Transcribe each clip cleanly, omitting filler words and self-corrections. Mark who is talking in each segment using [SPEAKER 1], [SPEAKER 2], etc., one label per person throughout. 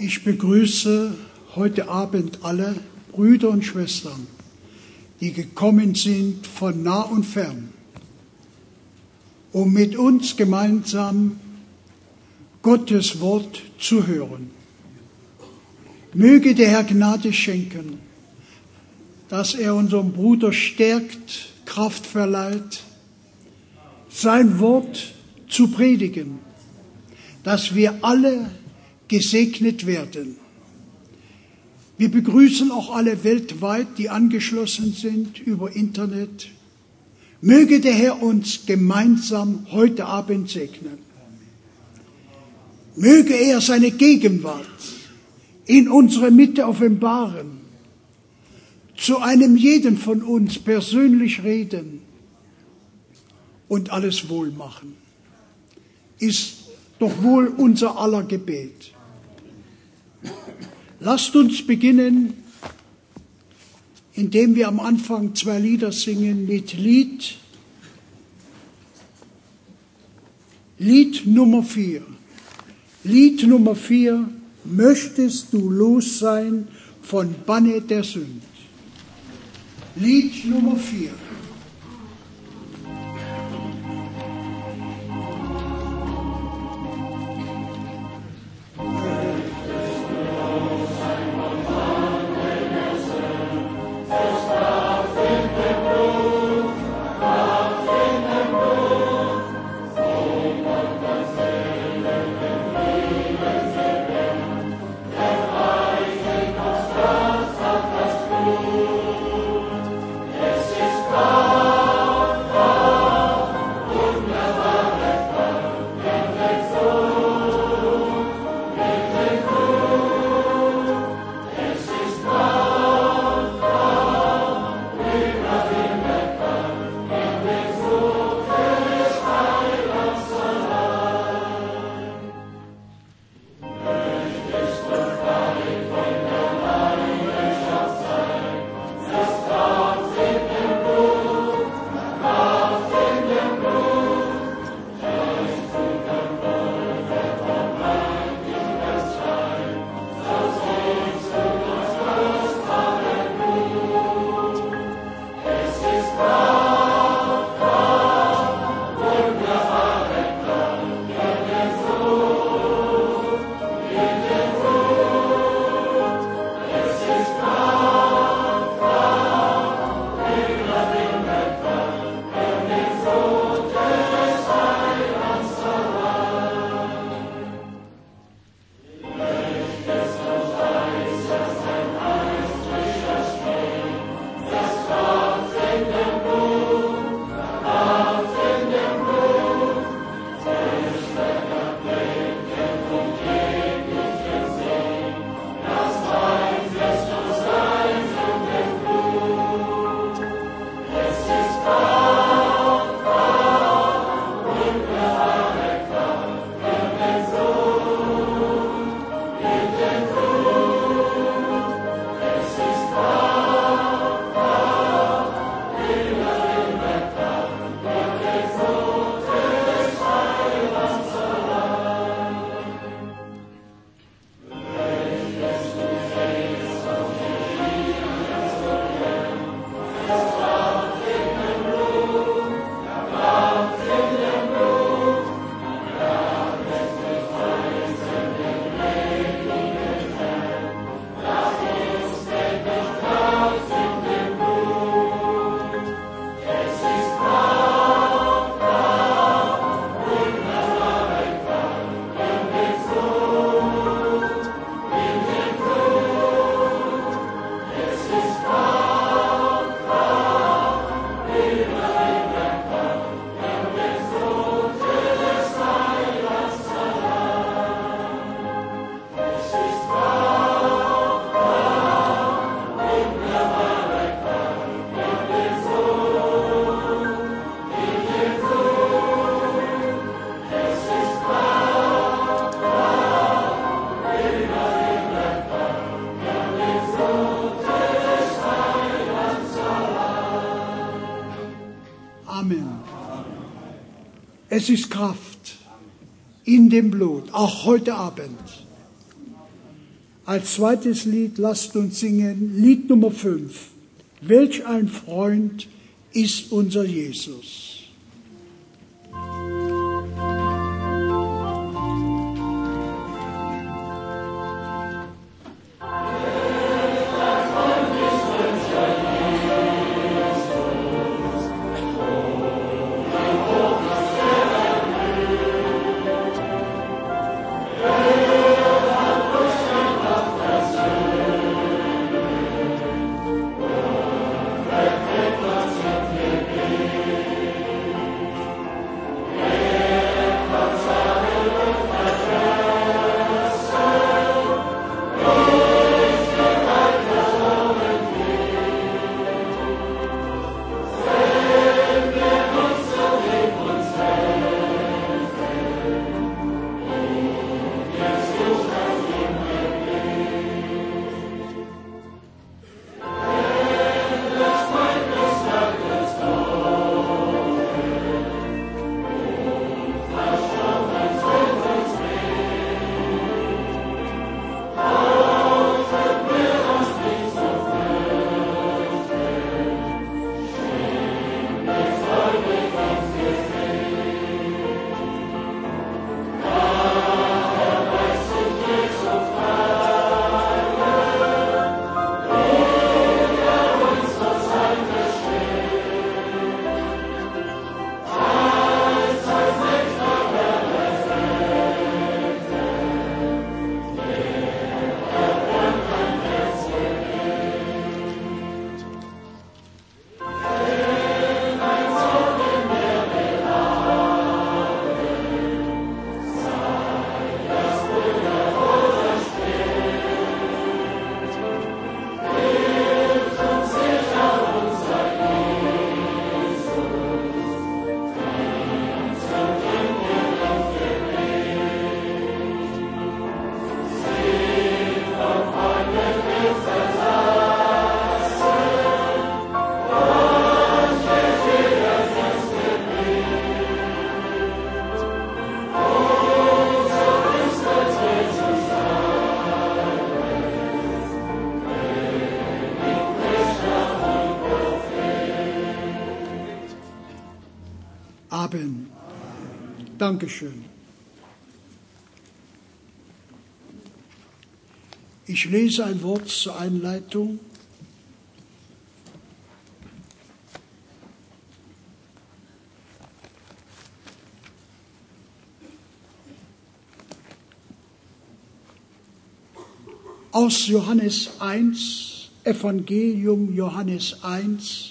[SPEAKER 1] Ich begrüße heute Abend alle Brüder und Schwestern, die gekommen sind von nah und fern, um mit uns gemeinsam Gottes Wort zu hören. Möge der Herr Gnade schenken, dass er unseren Bruder stärkt, Kraft verleiht, sein Wort zu predigen, dass wir alle gesegnet werden. Wir begrüßen auch alle weltweit, die angeschlossen sind über Internet. Möge der Herr uns gemeinsam heute Abend segnen. Möge er seine Gegenwart in unserer Mitte offenbaren, zu einem jeden von uns persönlich reden und alles wohl machen. Ist doch wohl unser aller Gebet. Lasst uns beginnen, indem wir am Anfang 2 Lieder singen mit Lied Nummer 4. Lied Nummer 4, möchtest du los sein von Banne der Sünd. Lied Nummer 4. Es ist Kraft in dem Blut, auch heute Abend. Als zweites Lied lasst uns singen Lied Nummer 5. Welch ein Freund ist unser Jesus. Amen. Dankeschön. Ich lese ein Wort zur Einleitung. Aus Johannes 1, Evangelium Johannes 1,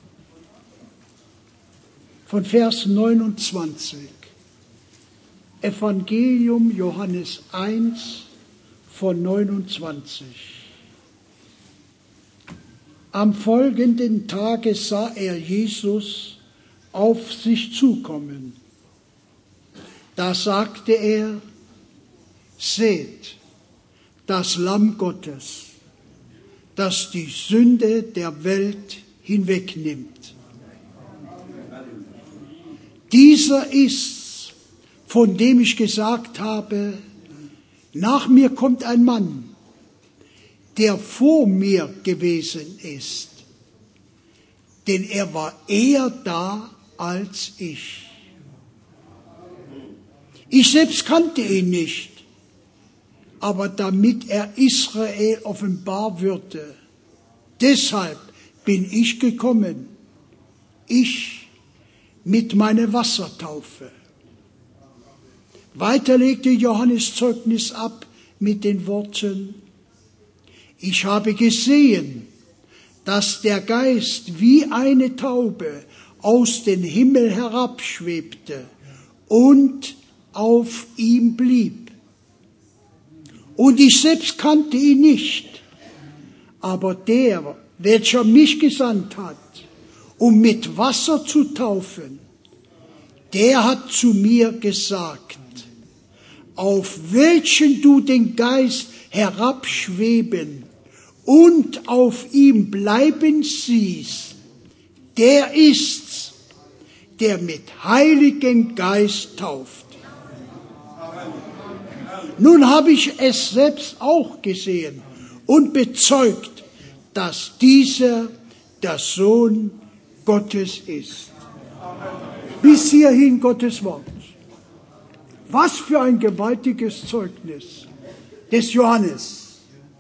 [SPEAKER 1] von Vers 29. Evangelium Johannes 1, von 29. Am folgenden Tage sah er Jesus auf sich zukommen. Da sagte er: Seht, das Lamm Gottes, das die Sünde der Welt hinwegnimmt. Dieser ist's, von dem ich gesagt habe, nach mir kommt ein Mann, der vor mir gewesen ist, denn er war eher da als ich. Ich selbst kannte ihn nicht, aber damit er Israel offenbar würde, deshalb bin ich gekommen, ich mit meiner Wassertaufe. Weiter legte Johannes Zeugnis ab mit den Worten: Ich habe gesehen, dass der Geist wie eine Taube aus dem Himmel herabschwebte und auf ihm blieb. Und ich selbst kannte ihn nicht, aber der, welcher mich gesandt hat, um mit Wasser zu taufen, der hat zu mir gesagt: Auf welchen du den Geist herabschweben und auf ihm bleiben siehst, der ist's, der mit Heiligen Geist tauft. Nun habe ich es selbst auch gesehen und bezeugt, dass dieser der Sohn Gottes ist. Bis hierhin Gottes Wort. Was für ein gewaltiges Zeugnis des Johannes.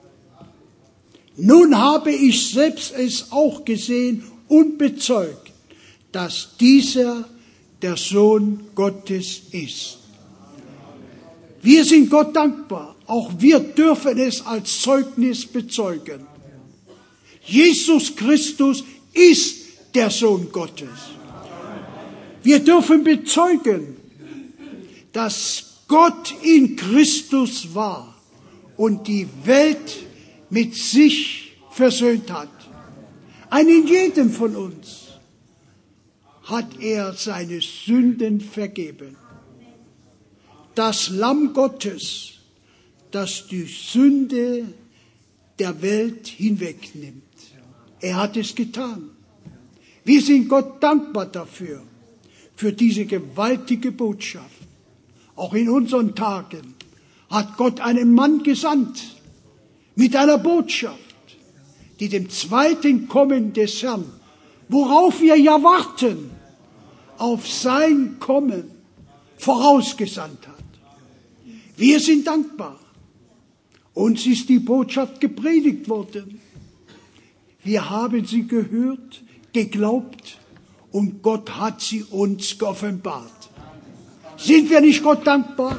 [SPEAKER 1] Nun habe ich selbst es auch gesehen und bezeugt, dass dieser der Sohn Gottes ist. Wir sind Gott dankbar. Auch wir dürfen es als Zeugnis bezeugen. Jesus Christus ist der Sohn Gottes. Wir dürfen bezeugen, dass Gott in Christus war und die Welt mit sich versöhnt hat. Einen jeden von uns hat er seine Sünden vergeben. Das Lamm Gottes, das die Sünde der Welt hinwegnimmt. Er hat es getan. Wir sind Gott dankbar dafür, für diese gewaltige Botschaft. Auch in unseren Tagen hat Gott einen Mann gesandt mit einer Botschaft, die dem zweiten Kommen des Herrn, worauf wir ja warten, auf sein Kommen vorausgesandt hat. Wir sind dankbar. Uns ist die Botschaft gepredigt worden. Wir haben sie gehört, geglaubt und Gott hat sie uns geoffenbart. Sind wir nicht Gott dankbar?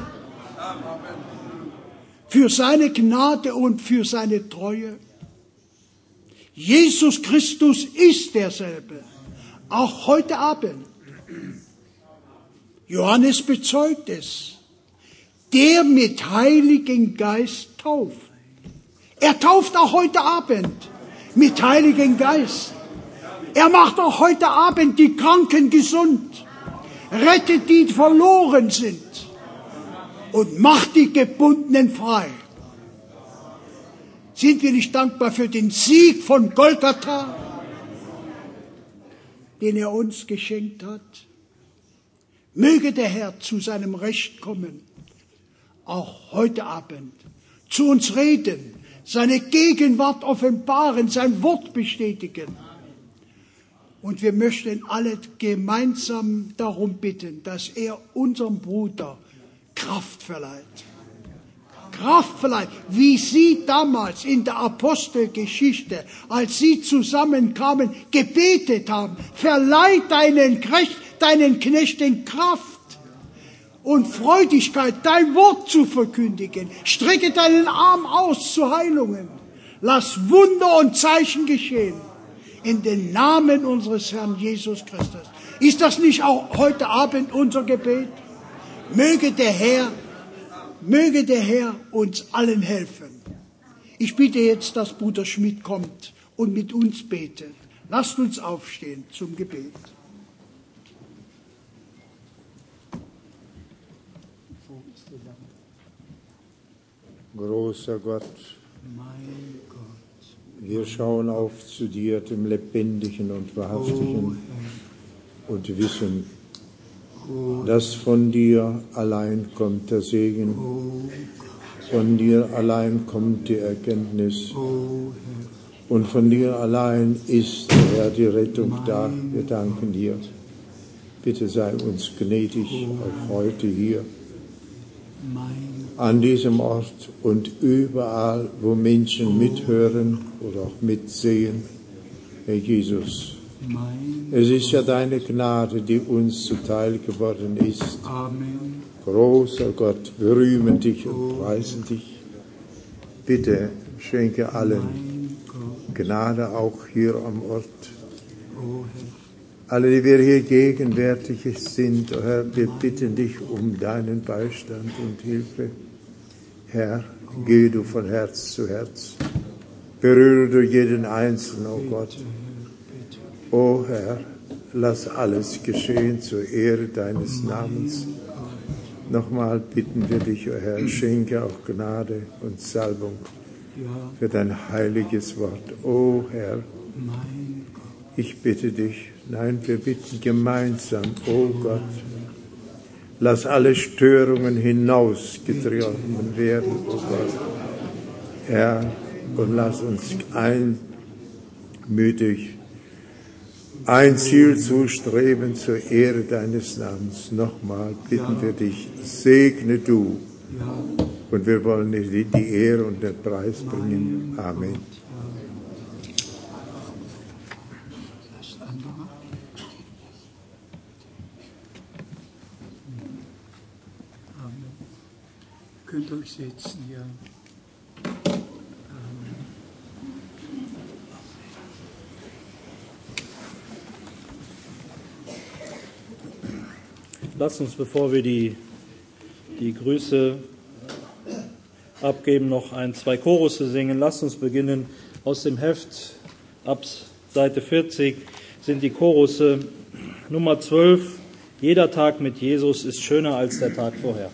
[SPEAKER 1] Für seine Gnade und für seine Treue. Jesus Christus ist derselbe, auch heute Abend. Johannes bezeugt es. Der mit Heiligen Geist tauft. Er tauft auch heute Abend mit Heiligen Geist. Er macht auch heute Abend die Kranken gesund, rettet die verloren sind und macht die Gebundenen frei. Sind wir nicht dankbar für den Sieg von Golgatha, den er uns geschenkt hat? Möge der Herr zu seinem Recht kommen, auch heute Abend, zu uns reden, seine Gegenwart offenbaren, sein Wort bestätigen. Und wir möchten alle gemeinsam darum bitten, dass er unserem Bruder Kraft verleiht. Kraft verleiht, wie sie damals in der Apostelgeschichte, als sie zusammenkamen, gebetet haben. Verleih deinen Knechten Kraft und Freudigkeit, dein Wort zu verkündigen. Strecke deinen Arm aus zu Heilungen. Lass Wunder und Zeichen geschehen. In den Namen unseres Herrn Jesus Christus. Ist das nicht auch heute Abend unser Gebet? Möge der Herr uns allen helfen. Ich bitte jetzt, dass Bruder Schmidt kommt und mit uns betet. Lasst uns aufstehen zum Gebet.
[SPEAKER 2] Großer Gott, wir schauen auf zu dir, dem Lebendigen und Wahrhaftigen, und wissen, dass von dir allein kommt der Segen, von dir allein kommt die Erkenntnis, und von dir allein ist, Herr, die Rettung da. Wir danken dir. Bitte sei uns gnädig, auch heute hier, an diesem Ort und überall, wo Menschen mithören oder auch mitsehen, Herr Jesus. Es ist ja deine Gnade, die uns zuteil geworden ist.
[SPEAKER 3] Amen.
[SPEAKER 2] Großer Gott, wir rühmen dich und preisen dich. Bitte schenke allen Gnade auch hier am Ort. Alle, die wir hier gegenwärtig sind, oh Herr, wir bitten dich um deinen Beistand und Hilfe. Herr, geh du von Herz zu Herz. Berühre du jeden Einzelnen, oh Gott. O Herr, lass alles geschehen zur Ehre deines Namens. Nochmal bitten wir dich, o Herr, schenke auch Gnade und Salbung für dein heiliges Wort. O Herr, ich bitte dich, nein, wir bitten gemeinsam, o Gott, Lass alle Störungen hinausgetrieben werden, o Gott. Herr, und lass uns einmütig ein Ziel zustreben zur Ehre deines Namens. Nochmal bitten wir dich, segne du. Und wir wollen dir die Ehre und den Preis bringen. Amen.
[SPEAKER 3] Könnt euch setzen, ja.
[SPEAKER 4] Lasst uns, bevor wir die Grüße abgeben, noch zwei Chorusse singen. Lasst uns beginnen aus dem Heft, ab Seite 40 sind die Chorusse. Nummer 12, jeder Tag mit Jesus ist schöner als der Tag vorher.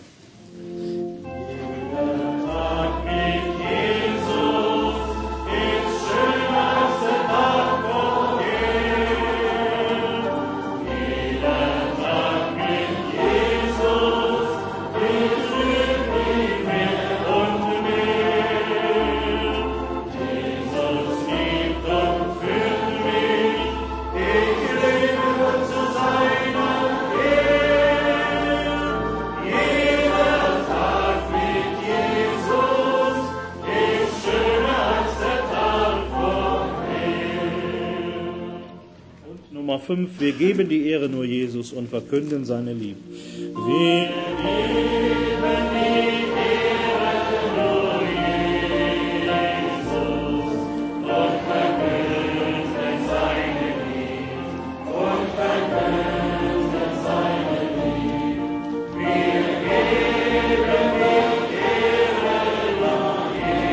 [SPEAKER 4] Nummer 5, wir geben die Ehre nur Jesus und verkünden seine Liebe. Wir geben die Ehre nur Jesus und verkünden seine Liebe. Und verkünden seine Liebe. Wir geben die Ehre nur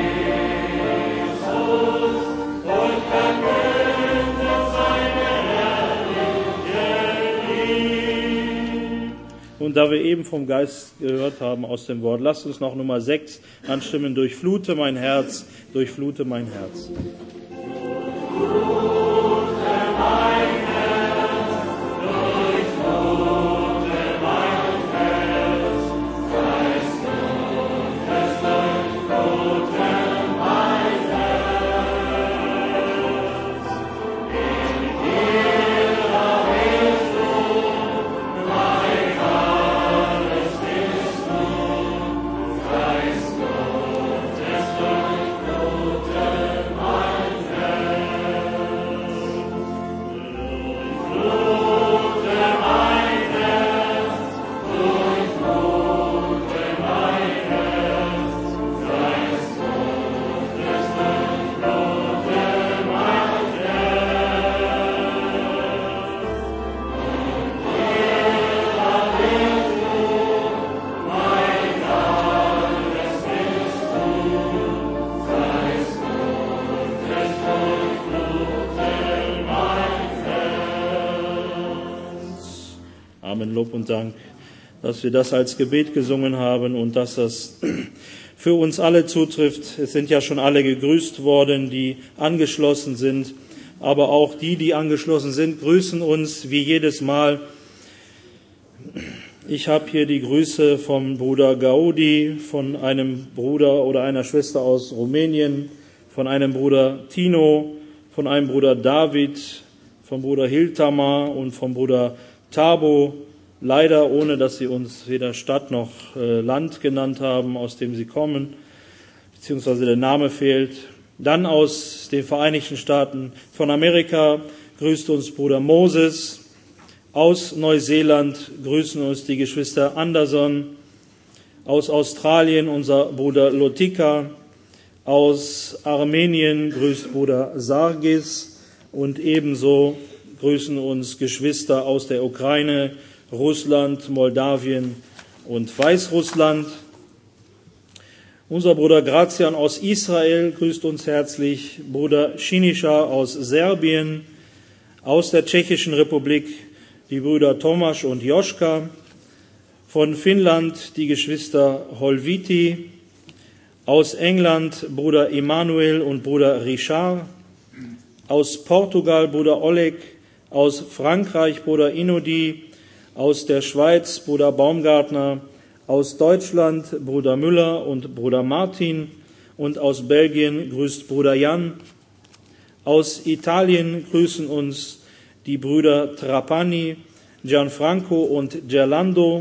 [SPEAKER 4] Jesus und verkünden seine Und da wir eben vom Geist gehört haben aus dem Wort, lasst uns noch Nummer 6 anstimmen. Durchflute mein Herz, durchflute mein Herz. Amen, Lob und Dank, dass wir das als Gebet gesungen haben und dass das für uns alle zutrifft. Es sind ja schon alle gegrüßt worden, die angeschlossen sind, aber auch die angeschlossen sind, grüßen uns wie jedes Mal. Ich habe hier die Grüße vom Bruder Gaudi, von einem Bruder oder einer Schwester aus Rumänien, von einem Bruder Tino, von einem Bruder David, vom Bruder Hiltamar und vom Bruder Tabo, leider ohne, dass sie uns weder Stadt noch Land genannt haben, aus dem sie kommen, beziehungsweise der Name fehlt. Dann aus den Vereinigten Staaten von Amerika grüßt uns Bruder Moses. Aus Neuseeland grüßen uns die Geschwister Anderson. Aus Australien unser Bruder Lotika. Aus Armenien grüßt Bruder Sargis und ebenso grüßen uns Geschwister aus der Ukraine, Russland, Moldawien und Weißrussland. Unser Bruder Grazian aus Israel grüßt uns herzlich, Bruder Šinischa aus Serbien, aus der Tschechischen Republik die Brüder Tomasz und Joschka, von Finnland die Geschwister Holviti, aus England Bruder Emanuel und Bruder Richard, aus Portugal Bruder Oleg, aus Frankreich Bruder Inodi, aus der Schweiz Bruder Baumgartner, aus Deutschland Bruder Müller und Bruder Martin und aus Belgien grüßt Bruder Jan. Aus Italien grüßen uns die Brüder Trapani, Gianfranco und Gerlando.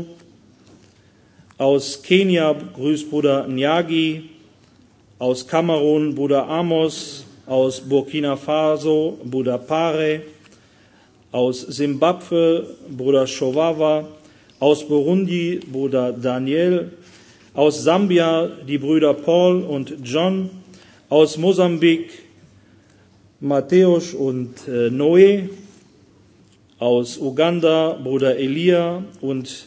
[SPEAKER 4] Aus Kenia grüßt Bruder Nyagi, aus Kamerun Bruder Amos, aus Burkina Faso Bruder Pare, aus Simbabwe Bruder Showawa, aus Burundi Bruder Daniel, aus Sambia die Brüder Paul und John, aus Mosambik Matthäus und Noé, aus Uganda Bruder Elia und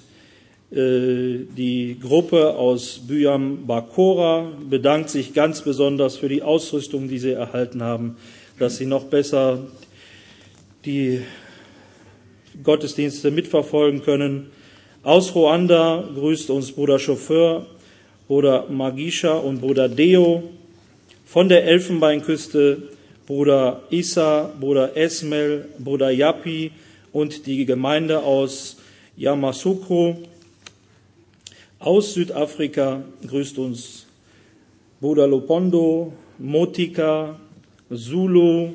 [SPEAKER 4] die Gruppe aus Byam Bakora bedankt sich ganz besonders für die Ausrüstung, die sie erhalten haben, dass sie noch besser die Gottesdienste mitverfolgen können. Aus Ruanda grüßt uns Bruder Chauffeur, Bruder Magisha und Bruder Deo. Von der Elfenbeinküste Bruder Issa, Bruder Esmel, Bruder Yapi und die Gemeinde aus Yamoussoukro. Aus Südafrika grüßt uns Bruder Lopondo, Motika, Zulu,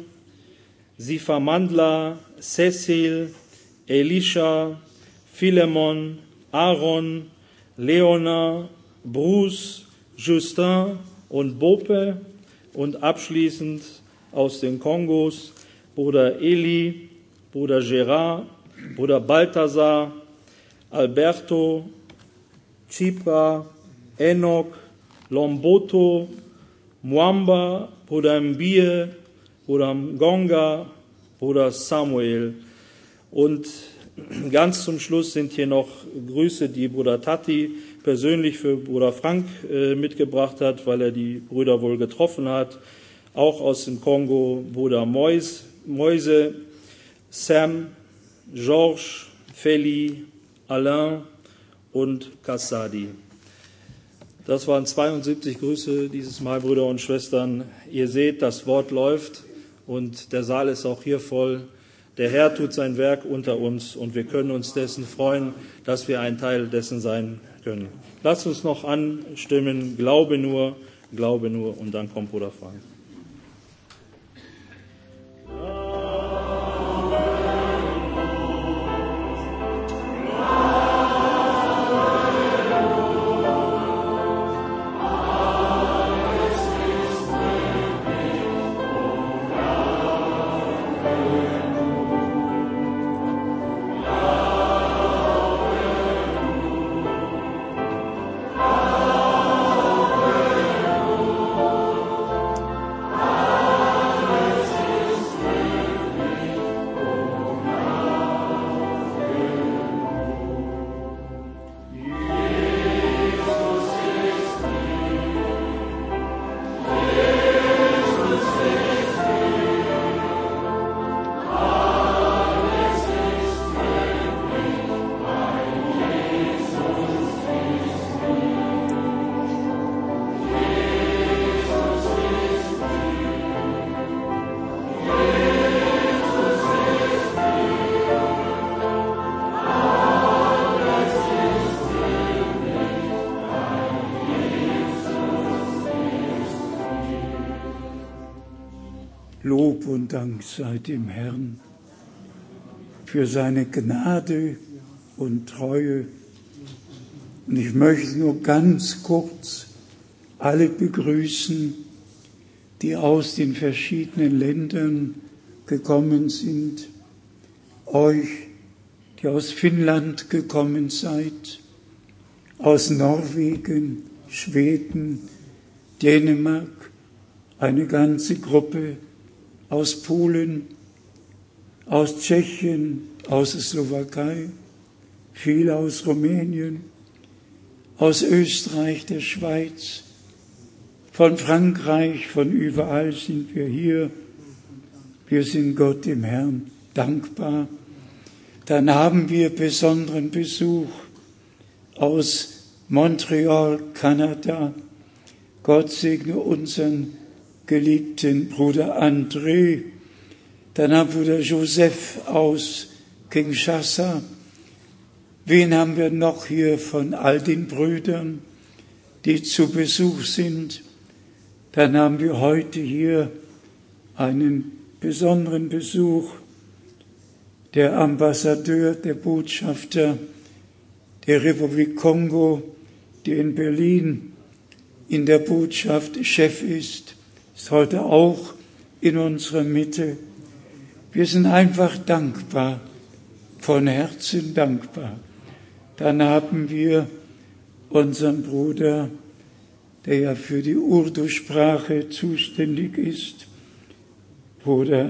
[SPEAKER 4] Sifamandla, Cecil, Elisha, Philemon, Aaron, Leona, Bruce, Justin und Bope und abschließend aus den Kongos Bruder Eli, Bruder Gerard, Bruder Balthasar, Alberto, Chipra, Enoch, Lomboto, Mwamba, Bruder Mbie, Bruder Mgonga, Bruder Samuel. Und ganz zum Schluss sind hier noch Grüße, die Bruder Tati persönlich für Bruder Frank mitgebracht hat, weil er die Brüder wohl getroffen hat. Auch aus dem Kongo Bruder Moise, Sam, Georges, Feli, Alain und Kassadi. Das waren 72 Grüße dieses Mal, Brüder und Schwestern. Ihr seht, das Wort läuft und der Saal ist auch hier voll. Der Herr tut sein Werk unter uns und wir können uns dessen freuen, dass wir ein Teil dessen sein können. Lasst uns noch anstimmen, glaube nur und dann kommt Bruder Frank.
[SPEAKER 3] Lob und Dank sei dem Herrn für seine Gnade und Treue. Und ich möchte nur ganz kurz alle begrüßen, die aus den verschiedenen Ländern gekommen sind. Euch, die aus Finnland gekommen seid, aus Norwegen, Schweden, Dänemark, eine ganze Gruppe aus Polen, aus Tschechien, aus der Slowakei, viele aus Rumänien, aus Österreich, der Schweiz, von Frankreich, von überall sind wir hier. Wir sind Gott dem Herrn dankbar. Dann haben wir besonderen Besuch aus Montreal, Kanada. Gott segne unseren geliebten Bruder André. Dann haben wir Bruder Joseph aus Kinshasa, Wen haben wir noch hier von all den Brüdern, die zu Besuch sind? Dann haben wir heute hier einen besonderen Besuch. Der Ambassadeur, der Botschafter der Republik Kongo, der in Berlin in der Botschaft Chef ist heute auch in unserer Mitte. Wir sind einfach dankbar, von Herzen dankbar. Dann haben wir unseren Bruder, der ja für die Urdu-Sprache zuständig ist. Bruder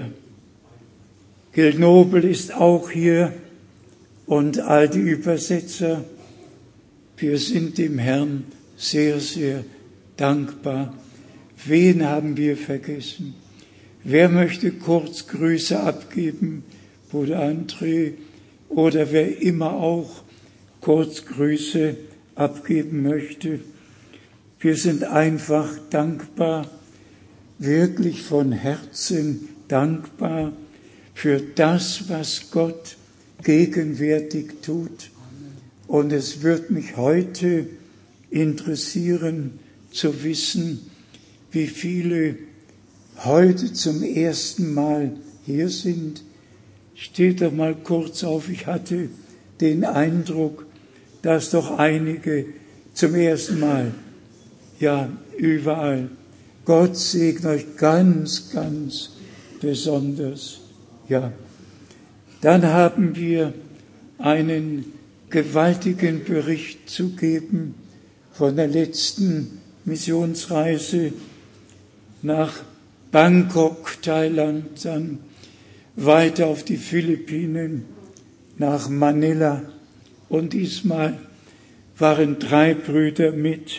[SPEAKER 3] Gil Nobel ist auch hier und all die Übersetzer. Wir sind dem Herrn sehr, sehr dankbar. Wen haben wir vergessen? Wer möchte kurz Grüße abgeben? Bruder André oder wer immer auch kurz Grüße abgeben möchte. Wir sind einfach dankbar, wirklich von Herzen dankbar für das, was Gott gegenwärtig tut. Und es wird mich heute interessieren zu wissen, wie viele heute zum ersten Mal hier sind. Steht doch mal kurz auf, ich hatte den Eindruck, dass doch einige zum ersten Mal, ja, überall. Gott segne euch ganz, ganz besonders. Ja, dann haben wir einen gewaltigen Bericht zu geben von der letzten Missionsreise nach Bangkok, Thailand, dann weiter auf die Philippinen, nach Manila. Und diesmal waren 3 Brüder mit.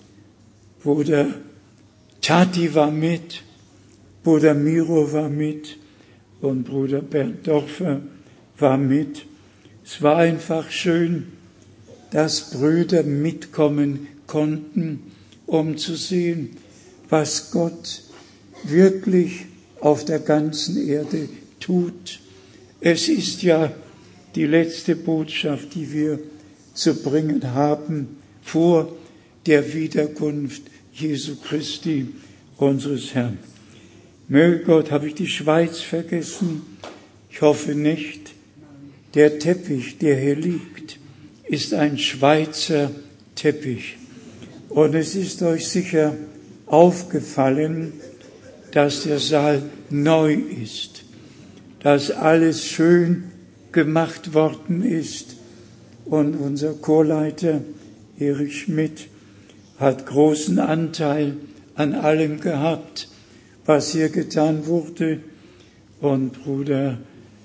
[SPEAKER 3] Bruder Tati war mit, Bruder Miro war mit und Bruder Bernd Dorfer war mit. Es war einfach schön, dass Brüder mitkommen konnten, um zu sehen, was Gott wirklich auf der ganzen Erde tut. Es ist ja die letzte Botschaft, die wir zu bringen haben vor der Wiederkunft Jesu Christi, unseres Herrn. Möge Gott, habe ich die Schweiz vergessen? Ich hoffe nicht. Der Teppich, der hier liegt, ist ein Schweizer Teppich. Und es ist euch sicher aufgefallen, dass der Saal neu ist, dass alles schön gemacht worden ist. Und unser Chorleiter Erich Schmidt hat großen Anteil an allem gehabt, was hier getan wurde. Und Bruder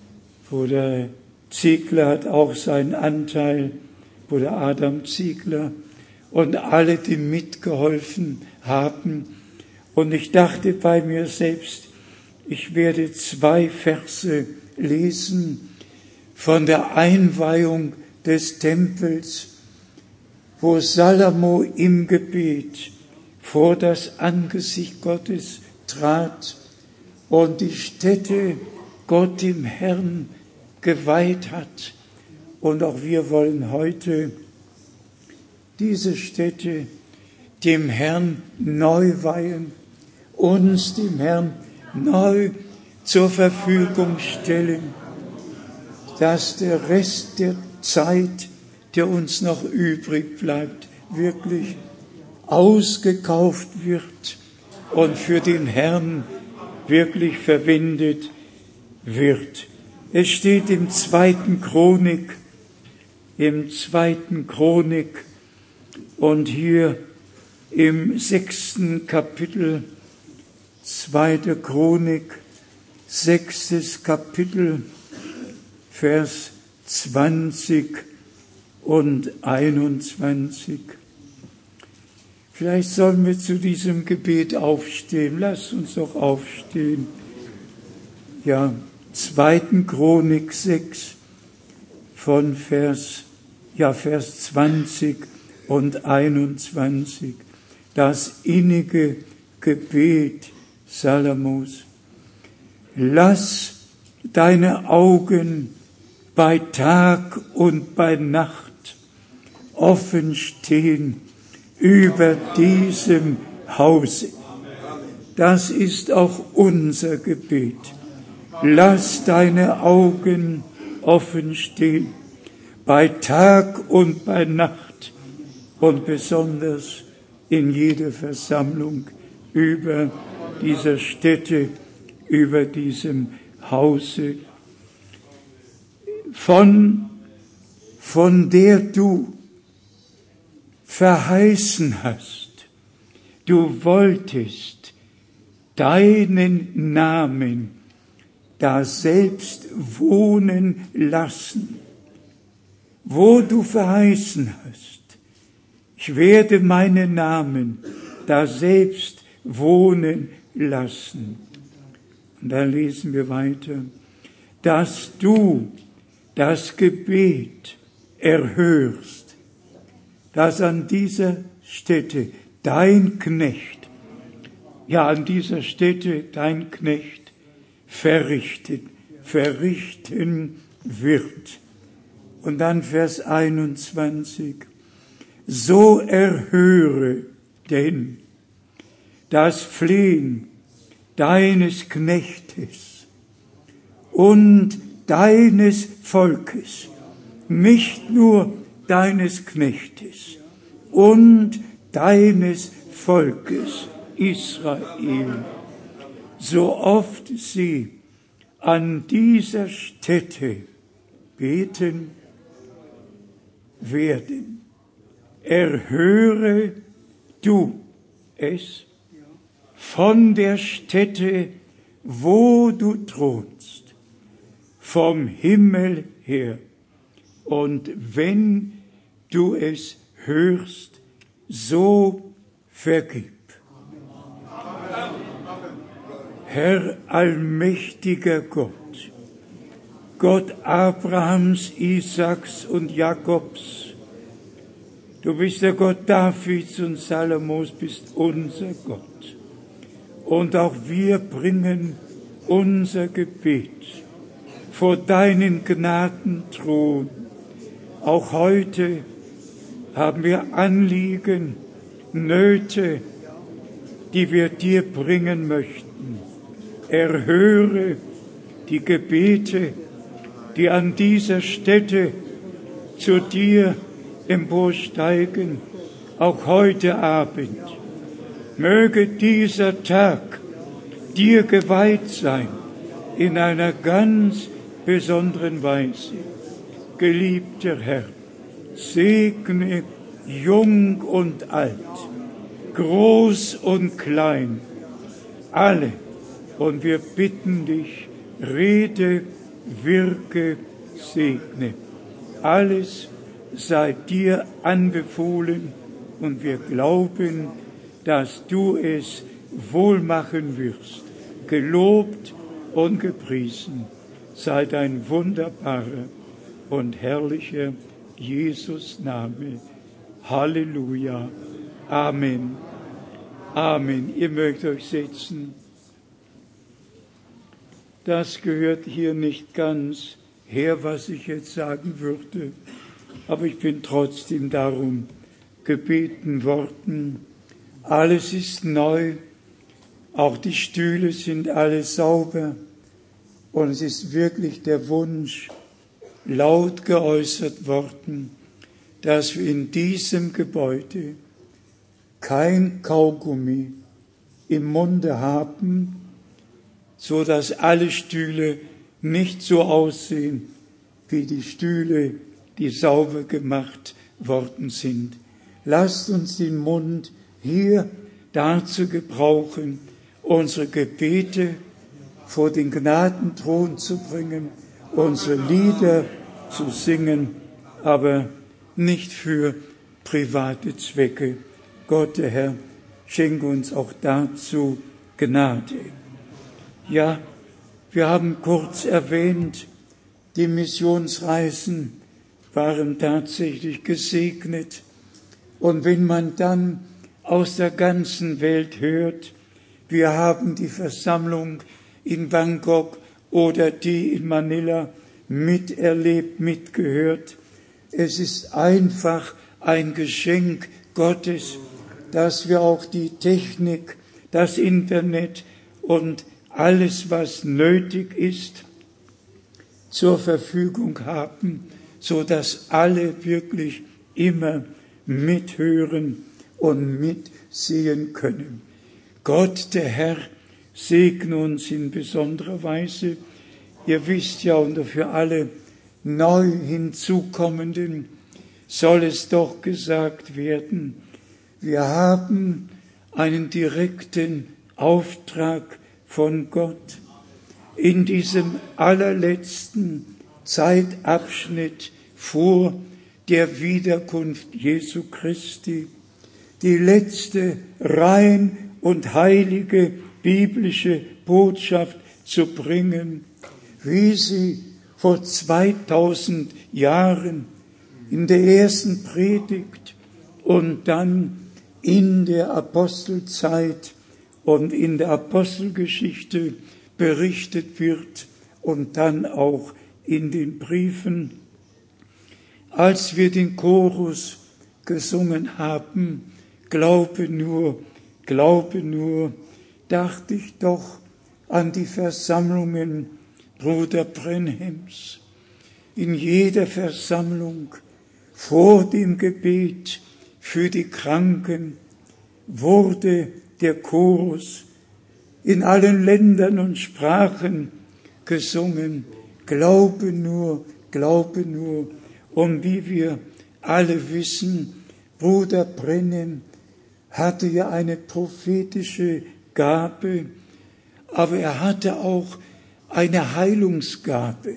[SPEAKER 3] Ziegler hat auch seinen Anteil, Bruder Adam Ziegler und alle, die mitgeholfen haben. Und ich dachte bei mir selbst, ich werde 2 Verse lesen von der Einweihung des Tempels, wo Salomo im Gebet vor das Angesicht Gottes trat und die Stätte Gott dem Herrn geweiht hat. Und auch wir wollen heute diese Stätte dem Herrn neu weihen, uns dem Herrn neu zur Verfügung stellen, dass der Rest der Zeit, der uns noch übrig bleibt, wirklich ausgekauft wird und für den Herrn wirklich verwendet wird. Es steht im 2. Chronik und hier im 6. Kapitel, 2. Chronik, 6. Kapitel, Vers 20 und 21. Vielleicht sollen wir zu diesem Gebet aufstehen. Lasst uns doch aufstehen. Ja, 2. Chronik 6 von Vers 20 und 21. Das innige Gebet Salomos. Lass deine Augen bei Tag und bei Nacht offen stehen über diesem Hause. Das ist auch unser Gebet. Lass deine Augen offen stehen, bei Tag und bei Nacht und besonders in jeder Versammlung über dieser Stätte, über diesem Hause, von der du verheißen hast, du wolltest deinen Namen da selbst wohnen lassen, wo du verheißen hast, ich werde meinen Namen da selbst wohnen lassen. Und dann lesen wir weiter, dass du das Gebet erhörst, dass an dieser Stätte dein Knecht, ja an dieser Stätte dein Knecht verrichten wird. Und dann Vers 21, so erhöre denn das Flehen deines Knechtes und deines Volkes, nicht nur deines Knechtes und deines Volkes Israel, so oft sie an dieser Stätte beten werden. Erhöre du es von der Stätte, wo du thronst, vom Himmel her. Und wenn du es hörst, so vergib. Herr allmächtiger Gott, Gott Abrahams, Isaaks und Jakobs, du bist der Gott Davids und Salomos, bist unser Gott. Und auch wir bringen unser Gebet vor deinen Gnadenthron. Auch heute haben wir Anliegen, Nöte, die wir dir bringen möchten. Erhöre die Gebete, die an dieser Stätte zu dir emporsteigen, auch heute Abend. Möge dieser Tag dir geweiht sein, in einer ganz besonderen Weise. Geliebter Herr, segne jung und alt, groß und klein, alle. Und wir bitten dich, rede, wirke, segne. Alles sei dir anbefohlen und wir glauben, dass du es wohl machen wirst. Gelobt und gepriesen sei dein wunderbarer und herrlicher Jesus-Name. Halleluja. Amen. Amen. Ihr mögt euch setzen. Das gehört hier nicht ganz her, was ich jetzt sagen würde, aber ich bin trotzdem darum gebeten worden. Alles ist neu, auch die Stühle sind alle sauber und es ist wirklich der Wunsch laut geäußert worden, dass wir in diesem Gebäude kein Kaugummi im Munde haben, so dass alle Stühle nicht so aussehen wie die Stühle, die sauber gemacht worden sind. Lasst uns den Mund hier dazu gebrauchen, unsere Gebete vor den Gnadenthron zu bringen, unsere Lieder zu singen, aber nicht für private Zwecke. Gott, der Herr, schenke uns auch dazu Gnade. Ja, wir haben kurz erwähnt, die Missionsreisen waren tatsächlich gesegnet. Und wenn man dann aus der ganzen Welt hört, wir haben die Versammlung in Bangkok oder die in Manila miterlebt, mitgehört. Es ist einfach ein Geschenk Gottes, dass wir auch die Technik, das Internet und alles, was nötig ist, zur Verfügung haben, so dass alle wirklich immer mithören und mitsehen können. Gott, der Herr, segne uns in besonderer Weise. Ihr wisst ja, und für alle neu Hinzukommenden soll es doch gesagt werden, wir haben einen direkten Auftrag von Gott in diesem allerletzten Zeitabschnitt vor der Wiederkunft Jesu Christi, die letzte rein und heilige biblische Botschaft zu bringen, wie sie vor 2000 Jahren in der ersten Predigt und dann in der Apostelzeit und in der Apostelgeschichte berichtet wird und dann auch in den Briefen. Als wir den Chorus gesungen haben, glaube nur, dachte ich doch an die Versammlungen Bruder Brenhems. In jeder Versammlung vor dem Gebet für die Kranken wurde der Chorus in allen Ländern und Sprachen gesungen. Glaube nur. Und wie wir alle wissen, Bruder Brenhem hatte ja eine prophetische Gabe, aber er hatte auch eine Heilungsgabe.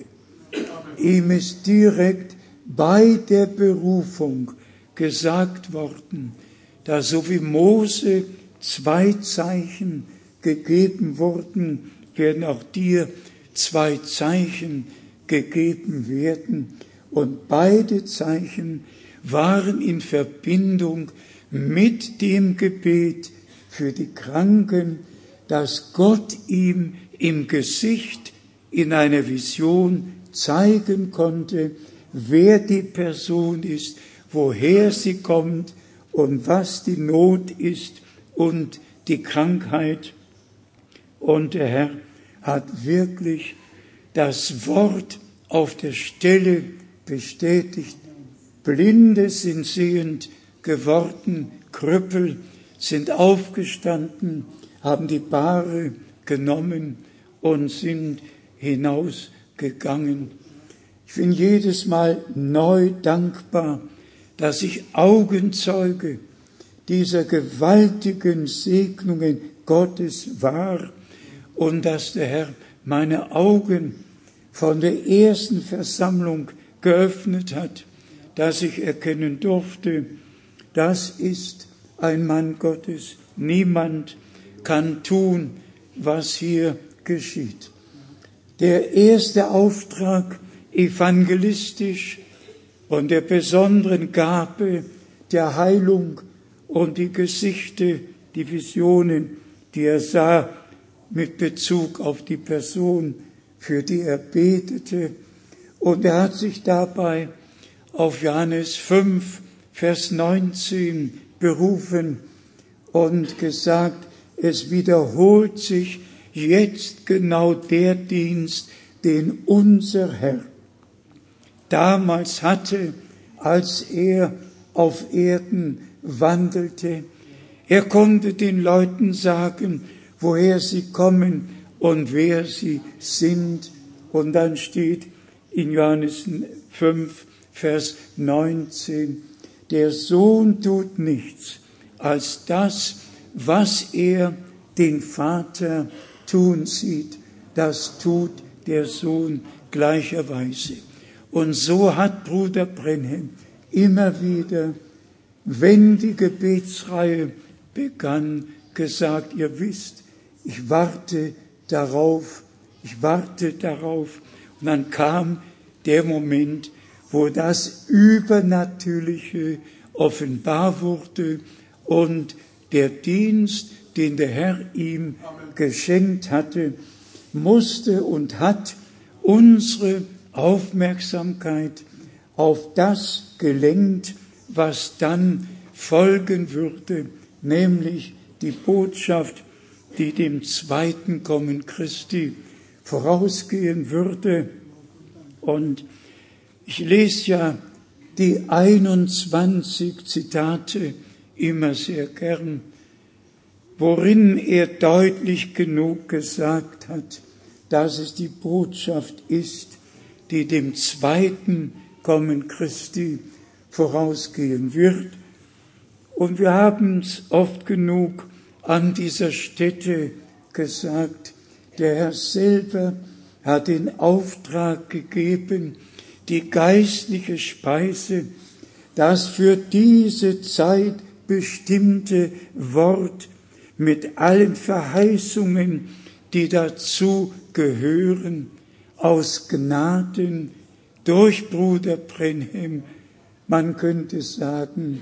[SPEAKER 3] Ihm ist direkt bei der Berufung gesagt worden, dass so wie Mose 2 Zeichen gegeben wurden, werden auch dir 2 Zeichen gegeben werden. Und beide Zeichen waren in Verbindung mit dem Gebet für die Kranken, dass Gott ihm im Gesicht in einer Vision zeigen konnte, wer die Person ist, woher sie kommt und was die Not ist und die Krankheit. Und der Herr hat wirklich das Wort auf der Stelle bestätigt. Blinde sind sehend geworden, Krüppel sind aufgestanden, haben die Bahre genommen und sind hinausgegangen. Ich bin jedes Mal neu dankbar, dass ich Augenzeuge dieser gewaltigen Segnungen Gottes war und dass der Herr meine Augen von der ersten Versammlung geöffnet hat, dass ich erkennen durfte, das ist ein Mann Gottes. Niemand kann tun, was hier geschieht. Der erste Auftrag evangelistisch und der besonderen Gabe der Heilung und die Gesichte, die Visionen, die er sah mit Bezug auf die Person, für die er betete. Und er hat sich dabei auf Johannes 5, Vers 19 berufen und gesagt, es wiederholt sich jetzt genau der Dienst, den unser Herr damals hatte, als er auf Erden wandelte. Er konnte den Leuten sagen, woher sie kommen und wer sie sind. Und dann steht in Johannes 5, Vers 19, der Sohn tut nichts als das, was er den Vater tun sieht. Das tut der Sohn gleicherweise. Und so hat Bruder Brenhem immer wieder, wenn die Gebetsreihe begann, gesagt, ihr wisst, ich warte darauf. Und dann kam der Moment, wo das Übernatürliche offenbar wurde und der Dienst, den der Herr ihm geschenkt hatte, musste und hat unsere Aufmerksamkeit auf das gelenkt, was dann folgen würde, nämlich die Botschaft, die dem zweiten Kommen Christi vorausgehen würde. Und ich lese ja die 21 Zitate immer sehr gern, worin er deutlich genug gesagt hat, dass es die Botschaft ist, die dem zweiten Kommen Christi vorausgehen wird. Und wir haben es oft genug an dieser Stätte gesagt, der Herr selber hat den Auftrag gegeben, die geistliche Speise, das für diese Zeit bestimmte Wort mit allen Verheißungen, die dazu gehören, aus Gnaden durch Bruder Brenhem, man könnte sagen,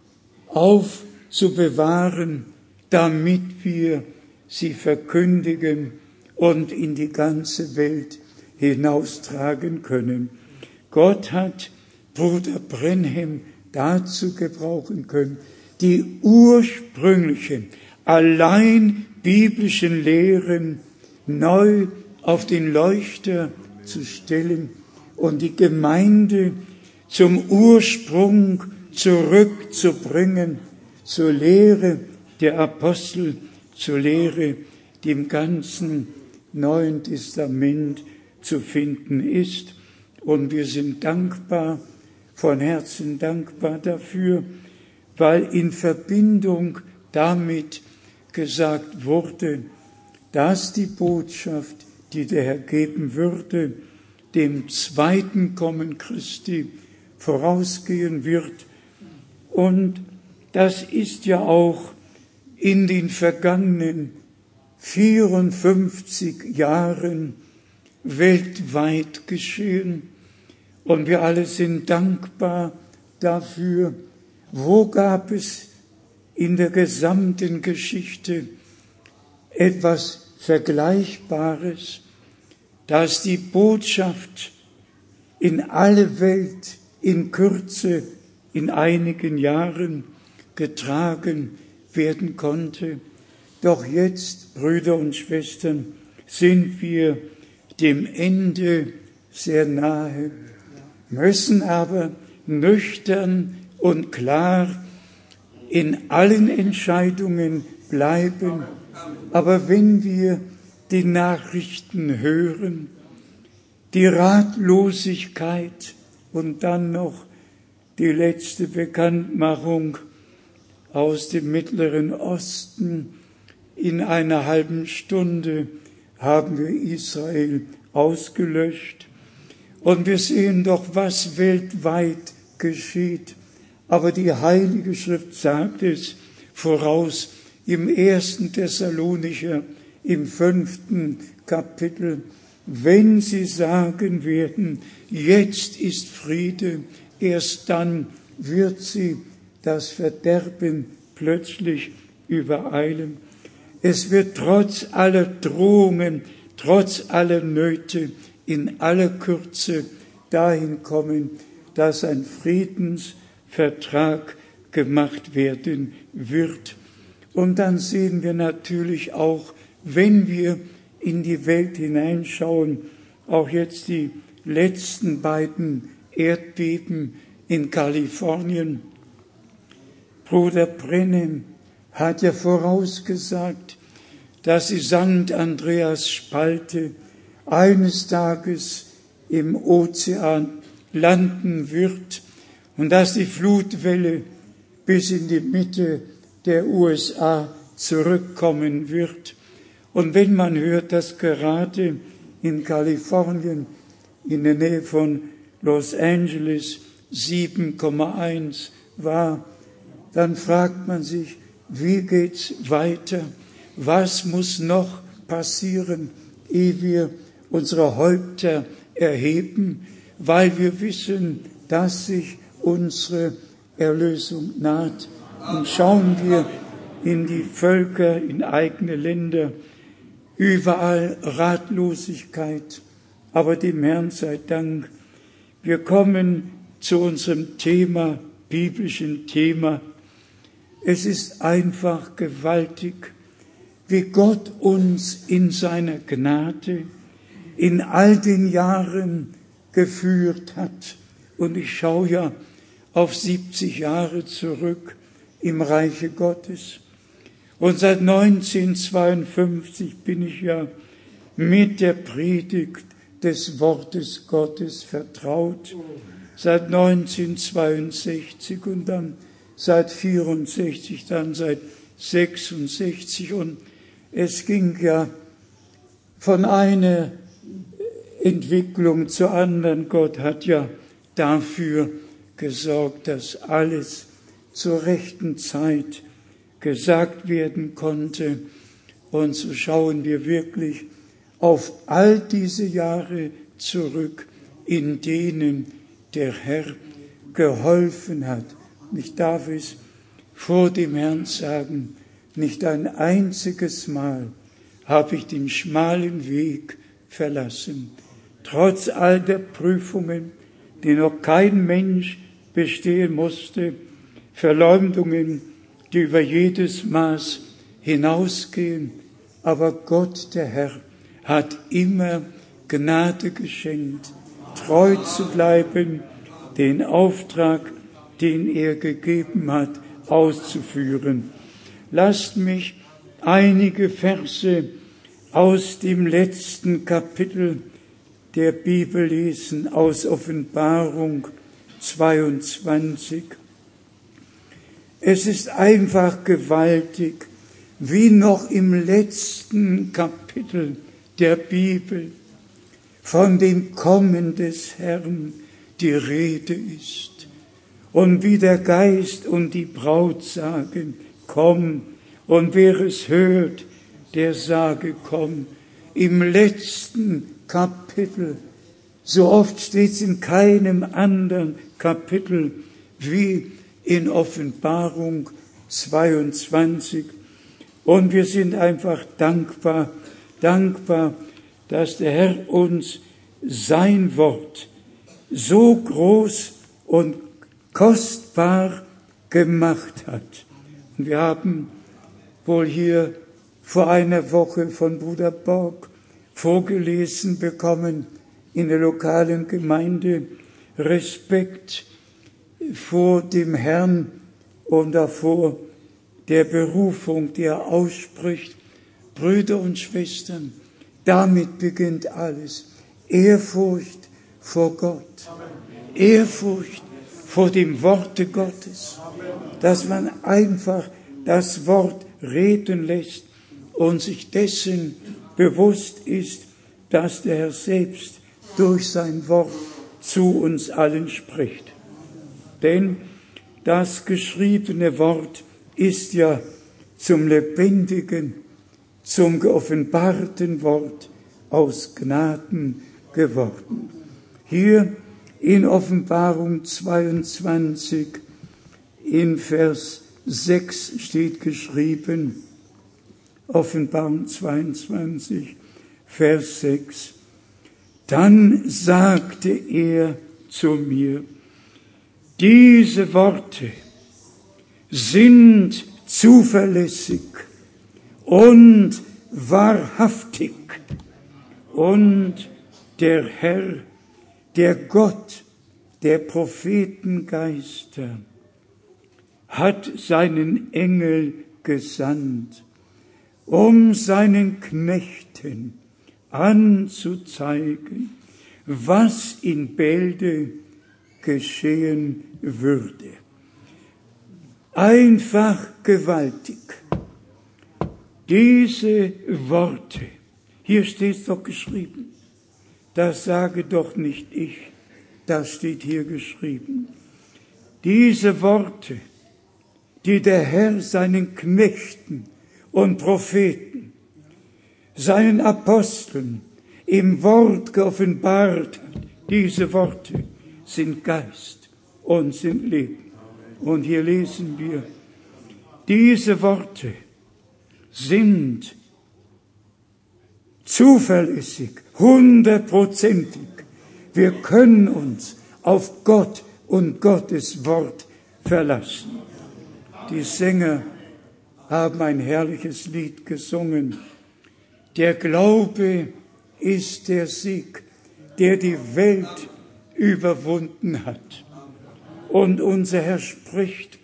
[SPEAKER 3] aufzubewahren, damit wir sie verkündigen und in die ganze Welt hinaustragen können. Gott hat Bruder Brenhem dazu gebrauchen können, die ursprünglichen, allein biblischen Lehren neu auf den Leuchter zu stellen und die Gemeinde zum Ursprung zurückzubringen, zur Lehre der Apostel, zur Lehre, die im ganzen Neuen Testament zu finden ist. Und wir sind dankbar, von Herzen dankbar dafür, weil in Verbindung damit gesagt wurde, dass die Botschaft, die der Herr geben würde, dem zweiten Kommen Christi vorausgehen wird. Und das ist ja auch in den vergangenen 54 Jahren weltweit geschehen. Und wir alle sind dankbar dafür. Wo gab es in der gesamten Geschichte etwas Vergleichbares, dass die Botschaft in alle Welt in Kürze, in einigen Jahren getragen werden konnte? Doch jetzt, Brüder und Schwestern, sind wir dem Ende sehr nahe, müssen aber nüchtern und klar in allen Entscheidungen bleiben. Aber wenn wir die Nachrichten hören, die Ratlosigkeit und dann noch die letzte Bekanntmachung aus dem Mittleren Osten, in einer halben Stunde haben wir Israel ausgelöscht. Und wir sehen doch, was weltweit geschieht. Aber die Heilige Schrift sagt es voraus im 1. Thessalonicher, im 5. Kapitel. Wenn sie sagen werden, jetzt ist Friede, erst dann wird sie das Verderben plötzlich übereilen. Es wird trotz aller Drohungen, trotz aller Nöte, in aller Kürze dahin kommen, dass ein Friedensvertrag gemacht werden wird. Und dann sehen wir natürlich auch, wenn wir in die Welt hineinschauen, auch jetzt die letzten beiden Erdbeben in Kalifornien. Bruder Brenhem hat ja vorausgesagt, dass die St. Andreas Spalte eines Tages im Ozean landen wird und dass die Flutwelle bis in die Mitte der USA zurückkommen wird. Und wenn man hört, dass gerade in Kalifornien, in der Nähe von Los Angeles, 7,1 war, dann fragt man sich, wie geht's weiter? Was muss noch passieren, ehe wir unsere Häupter erheben, weil wir wissen, dass sich unsere Erlösung naht. Und schauen wir in die Völker, in eigene Länder, überall Ratlosigkeit, aber dem Herrn sei Dank. Wir kommen zu unserem Thema, biblischen Thema. Es ist einfach gewaltig, wie Gott uns in seiner Gnade in all den Jahren geführt hat. Und ich schaue ja auf 70 Jahre zurück im Reiche Gottes. Und seit 1952 bin ich ja mit der Predigt des Wortes Gottes vertraut. Seit 1962 und dann seit 64, dann seit 66. Und es ging ja von einer Entwicklung zur anderen. Gott hat ja dafür gesorgt, dass alles zur rechten Zeit gesagt werden konnte. Und so schauen wir wirklich auf all diese Jahre zurück, in denen der Herr geholfen hat. Und ich darf es vor dem Herrn sagen, nicht ein einziges Mal habe ich den schmalen Weg verlassen. Trotz all der Prüfungen, die noch kein Mensch bestehen musste, Verleumdungen, die über jedes Maß hinausgehen. Aber Gott, der Herr, hat immer Gnade geschenkt, treu zu bleiben, den Auftrag, den er gegeben hat, auszuführen. Lasst mich einige Verse aus dem letzten Kapitel der Bibel lesen, aus Offenbarung 22. Es ist einfach gewaltig, wie noch im letzten Kapitel der Bibel von dem Kommen des Herrn die Rede ist. Und wie der Geist und die Braut sagen, komm, und wer es hört, der sage, komm. Im letzten Kapitel, so oft steht es in keinem anderen Kapitel wie in Offenbarung 22. Und wir sind einfach dankbar, dass der Herr uns sein Wort so groß und kostbar gemacht hat. Und wir haben wohl hier vor einer Woche von Bruder Borg vorgelesen bekommen in der lokalen Gemeinde, Respekt vor dem Herrn und davor der Berufung, die er ausspricht. Brüder und Schwestern, damit beginnt alles. Ehrfurcht vor Gott, Ehrfurcht vor dem Worte Gottes, dass man einfach das Wort reden lässt und sich dessen bewusst ist, dass der Herr selbst durch sein Wort zu uns allen spricht. Denn das geschriebene Wort ist ja zum lebendigen, zum geoffenbarten Wort aus Gnaden geworden. Hier in Offenbarung 22, in Vers 6 steht geschrieben, Offenbarung 22, Vers 6, dann sagte er zu mir, diese Worte sind zuverlässig und wahrhaftig. Und der Herr, der Gott der Prophetengeister, hat seinen Engel gesandt, um seinen Knechten anzuzeigen, was in Bälde geschehen würde. Einfach gewaltig. Diese Worte, hier steht es doch geschrieben, das sage doch nicht ich, das steht hier geschrieben. Diese Worte, die der Herr seinen Knechten und Propheten, seinen Aposteln im Wort geoffenbart hat, diese Worte sind Geist und sind Leben. Und hier lesen wir, diese Worte sind zuverlässig, 100%. Wir können uns auf Gott und Gottes Wort verlassen. Die Sänger haben ein herrliches Lied gesungen. Der Glaube ist der Sieg, der die Welt überwunden hat. Und unser Herr spricht,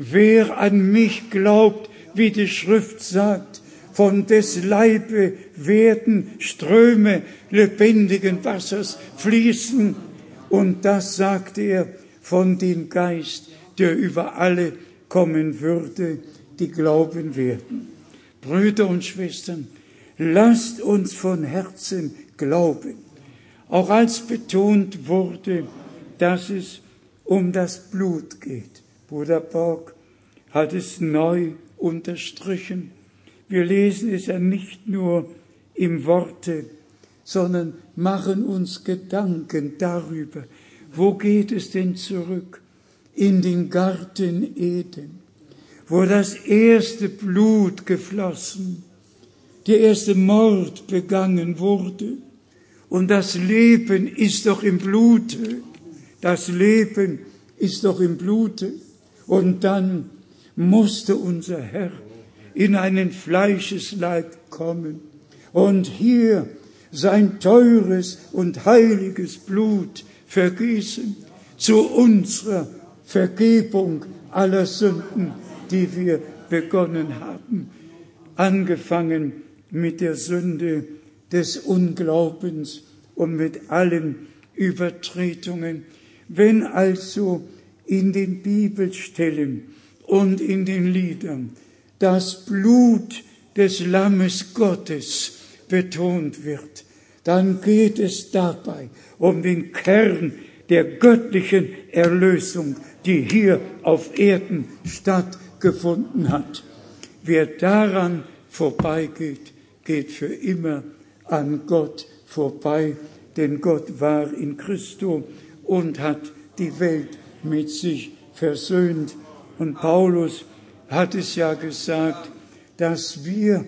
[SPEAKER 3] wer an mich glaubt, wie die Schrift sagt, von des Leibe werden Ströme lebendigen Wassers fließen. Und das sagt er von dem Geist, der über alle kommen würde, die glauben werden. Brüder und Schwestern, lasst uns von Herzen glauben. Auch als betont wurde, dass es um das Blut geht. Bruder Borg hat es neu unterstrichen. Wir lesen es ja nicht nur im Worte, sondern machen uns Gedanken darüber, wo geht es denn zurück? In den Garten Eden, wo das erste Blut geflossen, der erste Mord begangen wurde. Und das Leben ist doch im Blute. Das Leben ist doch im Blute. Und dann musste unser Herr in einen Fleischesleib kommen und hier sein teures und heiliges Blut vergießen zu unserer Vergebung aller Sünden, die wir begonnen haben, angefangen mit der Sünde des Unglaubens und mit allen Übertretungen. Wenn also in den Bibelstellen und in den Liedern das Blut des Lammes Gottes betont wird, dann geht es dabei um den Kern der göttlichen Erlösung, die hier auf Erden stattgefunden hat. Wer daran vorbeigeht, geht für immer an Gott vorbei, denn Gott war in Christo und hat die Welt mit sich versöhnt. Und Paulus hat es ja gesagt, dass wir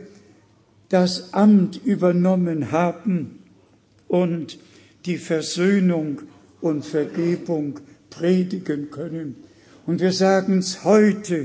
[SPEAKER 3] das Amt übernommen haben und die Versöhnung und Vergebung predigen können. Und wir sagen es heute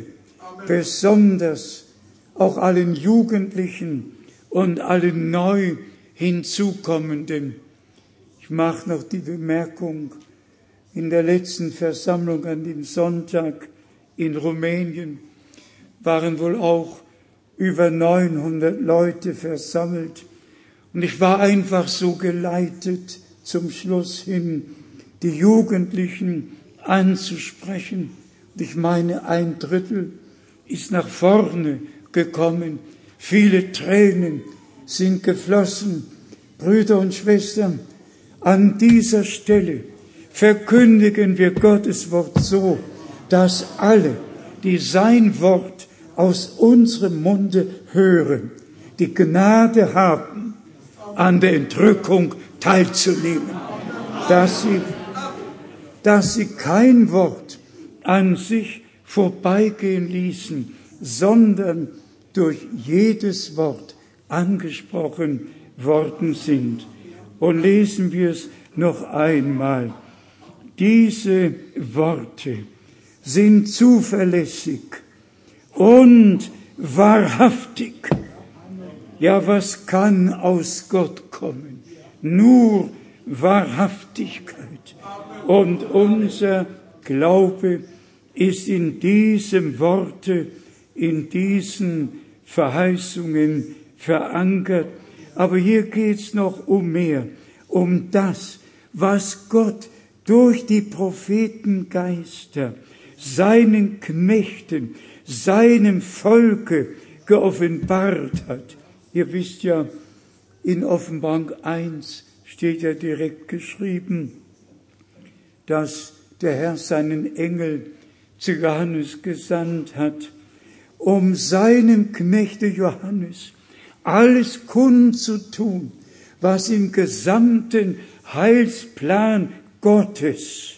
[SPEAKER 3] besonders auch allen Jugendlichen und allen neu hinzukommenden. Ich mache noch die Bemerkung, in der letzten Versammlung an dem Sonntag in Rumänien waren wohl auch über 900 Leute versammelt. Und ich war einfach so geleitet, zum Schluss hin die Jugendlichen anzusprechen. Und ich meine, 1/3 ist nach vorne gekommen. Viele Tränen sind geflossen. Brüder und Schwestern, an dieser Stelle verkündigen wir Gottes Wort so, dass alle, die sein Wort aus unserem Munde hören, die Gnade haben, an der Entrückung teilzunehmen, dass sie kein Wort an sich vorbeigehen ließen, sondern durch jedes Wort angesprochen worden sind. Und lesen wir es noch einmal. Diese Worte sind zuverlässig und wahrhaftig. Ja, was kann aus Gott kommen? Nur Wahrhaftigkeit. Und unser Glaube ist in diesem Worte, in diesen Verheißungen verankert. Aber hier geht's noch um mehr, um das, was Gott durch die Prophetengeister seinen Knechten, seinem Volke geoffenbart hat. Ihr wisst ja, in Offenbarung 1 steht ja direkt geschrieben, dass der Herr seinen Engel zu Johannes gesandt hat, um seinem Knechte Johannes alles kundzutun, was im gesamten Heilsplan Gottes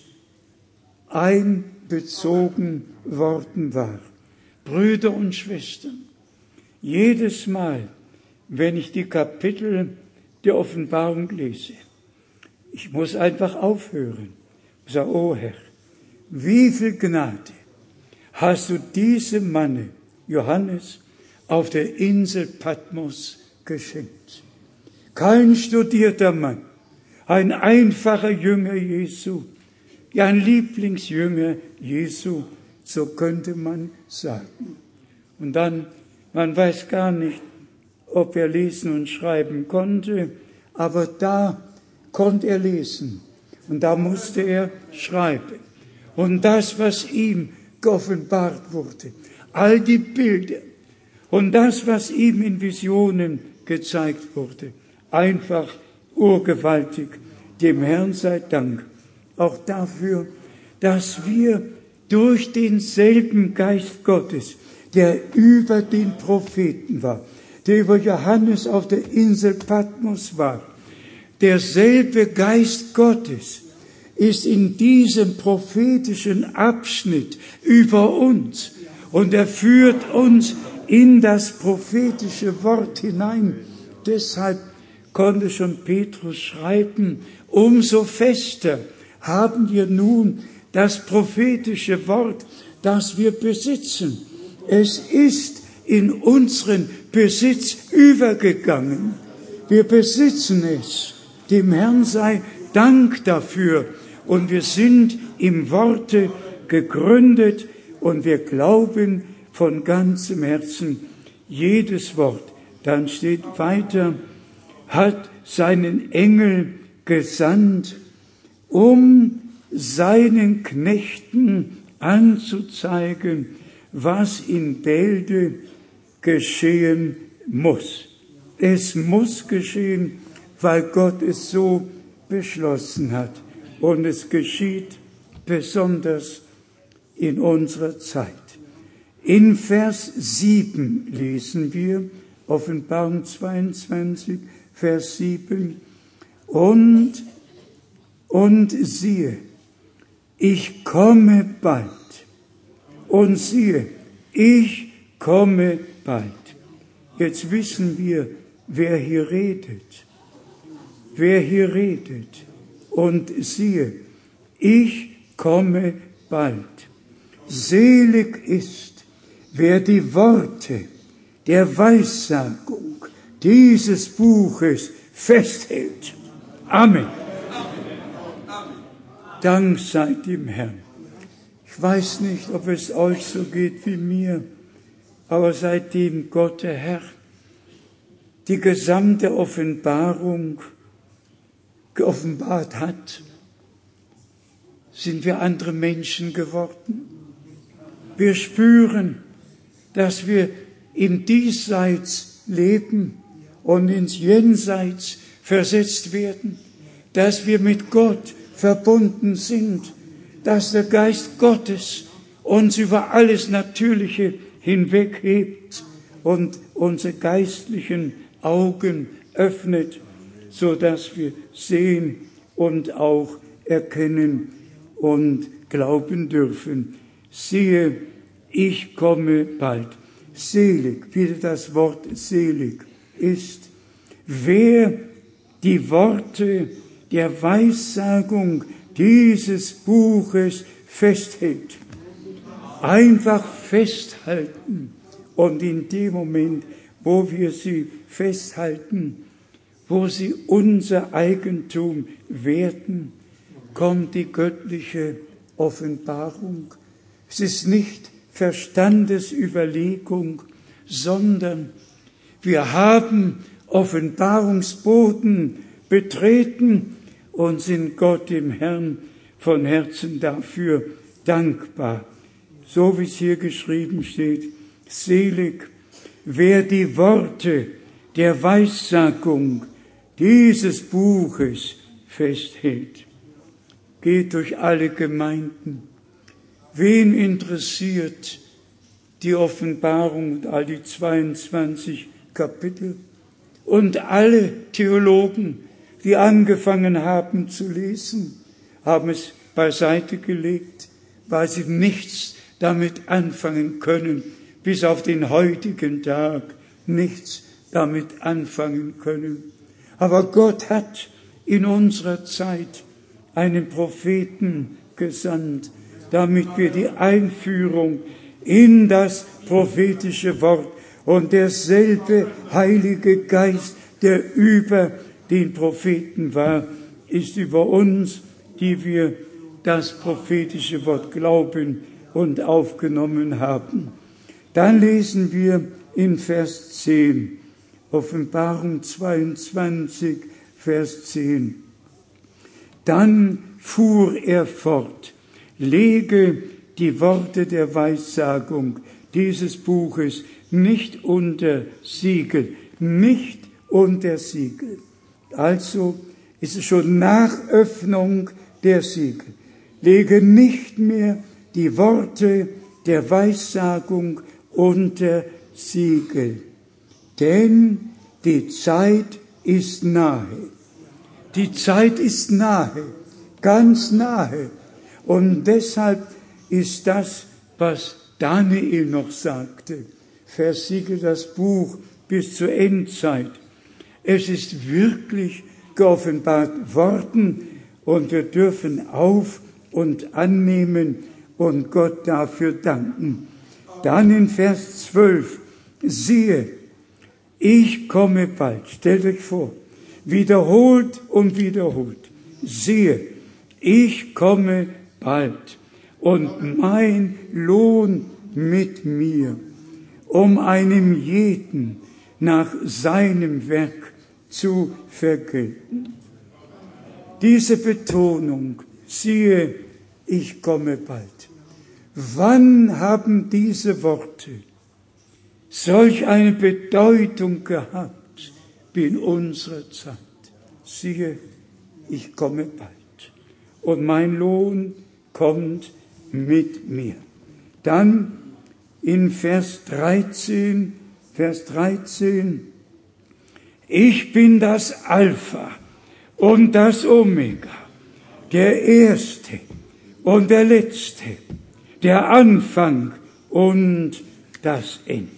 [SPEAKER 3] einbezogen worden war. Brüder und Schwestern, jedes Mal, wenn ich die Kapitel der Offenbarung lese, ich muss einfach aufhören und sagen, oh Herr, wie viel Gnade hast du diesem Manne, Johannes, auf der Insel Patmos geschenkt. Kein studierter Mann, ein einfacher Jünger Jesu, ja ein Lieblingsjünger Jesu, so könnte man sagen. Und dann, man weiß gar nicht, ob er lesen und schreiben konnte, aber da konnte er lesen und da musste er schreiben. Und das, was ihm geoffenbart wurde, all die Bilder und das, was ihm in Visionen gezeigt wurde, einfach urgewaltig. Dem Herrn sei Dank auch dafür, dass wir durch denselben Geist Gottes, der über den Propheten war, der über Johannes auf der Insel Patmos war, derselbe Geist Gottes ist in diesem prophetischen Abschnitt über uns und er führt uns in das prophetische Wort hinein. Deshalb konnte schon Petrus schreiben, umso fester haben wir nun das prophetische Wort, das wir besitzen. Es ist in unseren Besitz übergegangen. Wir besitzen es. Dem Herrn sei Dank dafür. Und wir sind im Worte gegründet und wir glauben von ganzem Herzen jedes Wort. Dann steht weiter, hat seinen Engel gesandt, um seinen Knechten anzuzeigen, was in Bälde geschehen muss. Es muss geschehen, weil Gott es so beschlossen hat. Und es geschieht besonders in unserer Zeit. In Vers 7 lesen wir, Offenbarung 22, Vers 7, und siehe, ich komme bald. Und siehe, ich komme bald. Jetzt wissen wir, wer hier redet. Wer hier redet. Und siehe, ich komme bald. Selig ist, wer die Worte der Weissagung dieses Buches festhält. Amen. Dank sei dem Herrn. Ich weiß nicht, ob es euch so geht wie mir, aber seitdem Gott, der Herr, die gesamte Offenbarung geoffenbart hat, sind wir andere Menschen geworden. Wir spüren, dass wir im Diesseits leben und ins Jenseits versetzt werden, dass wir mit Gott verbunden sind, dass der Geist Gottes uns über alles Natürliche hinweghebt und unsere geistlichen Augen öffnet, so dass wir sehen und auch erkennen und glauben dürfen. Siehe, ich komme bald. Selig, wieder das Wort selig ist, wer die Worte der Weissagung dieses Buches festhält. Einfach festhalten. Und in dem Moment, wo wir sie festhalten, wo sie unser Eigentum werden, kommt die göttliche Offenbarung. Es ist nicht Verstandesüberlegung, sondern wir haben Offenbarungsboden betreten und sind Gott, dem Herrn, von Herzen dafür dankbar. So wie es hier geschrieben steht, selig, wer die Worte der Weissagung dieses Buches festhält. Geht durch alle Gemeinden. Wen interessiert die Offenbarung und all die 22 Kapitel? Und alle Theologen, die angefangen haben zu lesen, haben es beiseite gelegt, weil sie nichts damit anfangen können, bis auf den heutigen Tag nichts damit anfangen können. Aber Gott hat in unserer Zeit einen Propheten gesandt, damit wir die Einführung in das prophetische Wort und derselbe Heilige Geist, der über den Propheten war, ist über uns, die wir das prophetische Wort glauben und aufgenommen haben. Dann lesen wir in Vers 10, Offenbarung 22, Vers 10. Dann fuhr er fort, lege die Worte der Weissagung dieses Buches nicht unter Siegel, nicht unter Siegel. Also ist es schon nach Öffnung der Siegel. Lege nicht mehr die Worte der Weissagung unter Siegel, denn die Zeit ist nahe. Die Zeit ist nahe, ganz nahe. Und deshalb ist das, was Daniel noch sagte, versiegelt das Buch bis zur Endzeit. Es ist wirklich geoffenbart worden und wir dürfen auf und annehmen und Gott dafür danken. Dann in Vers 12, siehe, ich komme bald. Stellt euch vor, wiederholt und wiederholt. Siehe, ich komme bald und mein Lohn mit mir, um einem jeden nach seinem Werk zu vergelten. Diese Betonung, siehe, ich komme bald. Wann haben diese Worte solch eine Bedeutung gehabt wie in unserer Zeit? Siehe, ich komme bald und mein Lohn kommt mit mir. Dann in Vers 13, ich bin das Alpha und das Omega, der Erste und der Letzte, der Anfang und das Ende.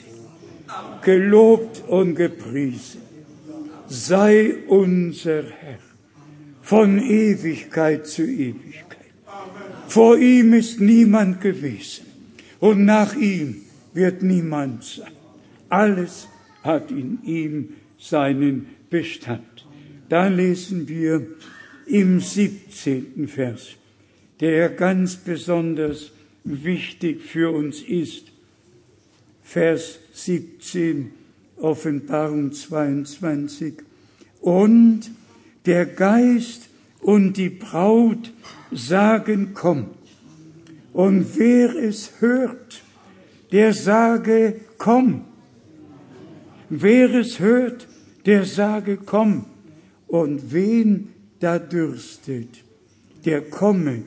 [SPEAKER 3] Gelobt und gepriesen sei unser Herr von Ewigkeit zu Ewigkeit. Vor ihm ist niemand gewesen und nach ihm wird niemand sein. Alles hat in ihm seinen Bestand. Dann lesen wir im 17. Vers, der ganz besonders wichtig für uns ist. Vers 17, Offenbarung 22. Und der Geist und die Braut sagen, komm. Und wer es hört, der sage, komm. Wer es hört, der sage, komm. Und wen da dürstet, der komme.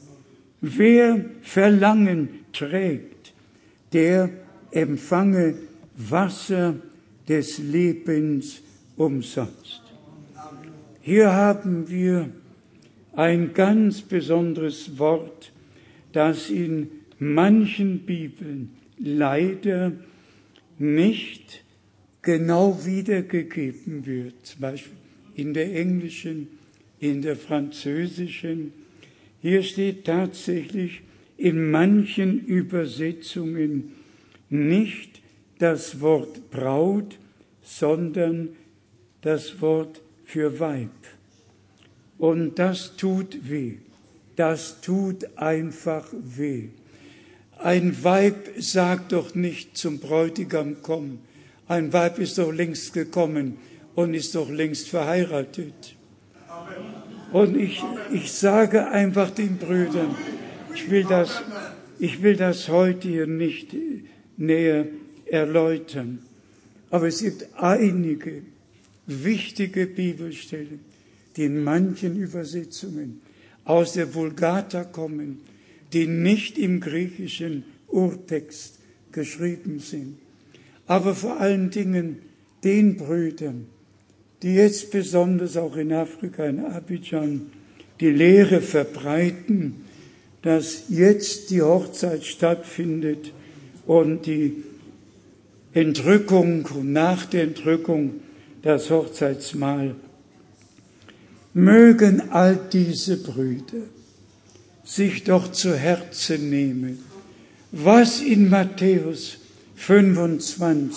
[SPEAKER 3] Wer Verlangen trägt, der empfange Wasser des Lebens umsonst. Hier haben wir ein ganz besonderes Wort, das in manchen Bibeln leider nicht genau wiedergegeben wird. Zum Beispiel in der englischen, in der französischen. Hier steht tatsächlich in manchen Übersetzungen nicht das Wort Braut, sondern das Wort für Weib. Und das tut weh. Das tut einfach weh. Ein Weib sagt doch nicht zum Bräutigam, komm. Ein Weib ist doch längst gekommen und ist doch längst verheiratet. Und ich sage einfach den Brüdern, ich will das heute hier nicht näher erläutern. Aber es gibt einige wichtige Bibelstellen, die in manchen Übersetzungen aus der Vulgata kommen, die nicht im griechischen Urtext geschrieben sind. Aber vor allen Dingen den Brüdern, die jetzt besonders auch in Afrika, in Abidjan, die Lehre verbreiten, dass jetzt die Hochzeit stattfindet und die Entrückung und nach der Entrückung das Hochzeitsmahl Mögen all diese Brüder sich doch zu Herzen nehmen, was in Matthäus 25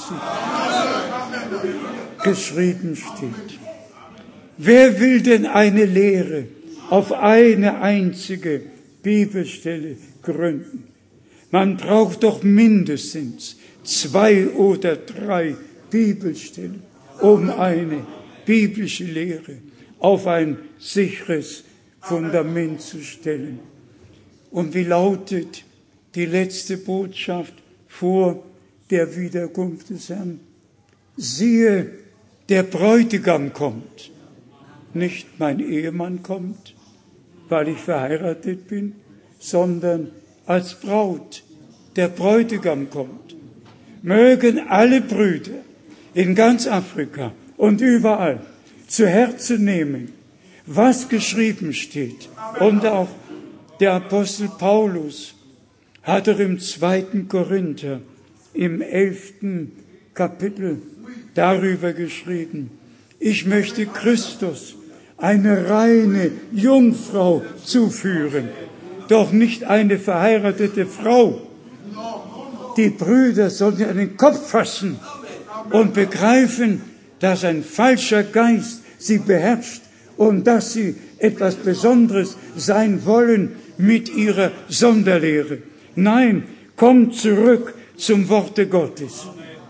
[SPEAKER 3] geschrieben steht. Wer will denn eine Lehre auf eine einzige Bibelstelle gründen? Man braucht doch mindestens 2 oder 3 Bibelstellen, um eine biblische Lehre auf ein sicheres Fundament zu stellen. Und wie lautet die letzte Botschaft vor der Wiederkunft des Herrn? Siehe, der Bräutigam kommt. Nicht mein Ehemann kommt, weil ich verheiratet bin, sondern als Braut. Der Bräutigam kommt. Mögen alle Brüder in ganz Afrika und überall zu Herzen nehmen, was geschrieben steht. Und auch der Apostel Paulus hat er im 2. Korinther im 11. Kapitel darüber geschrieben: Ich möchte Christus eine reine Jungfrau zuführen, doch nicht eine verheiratete Frau. Die Brüder sollen sich an den Kopf fassen und begreifen, dass ein falscher Geist sie beherrscht und dass sie etwas Besonderes sein wollen mit ihrer Sonderlehre. Nein, kommt zurück zum Worte Gottes.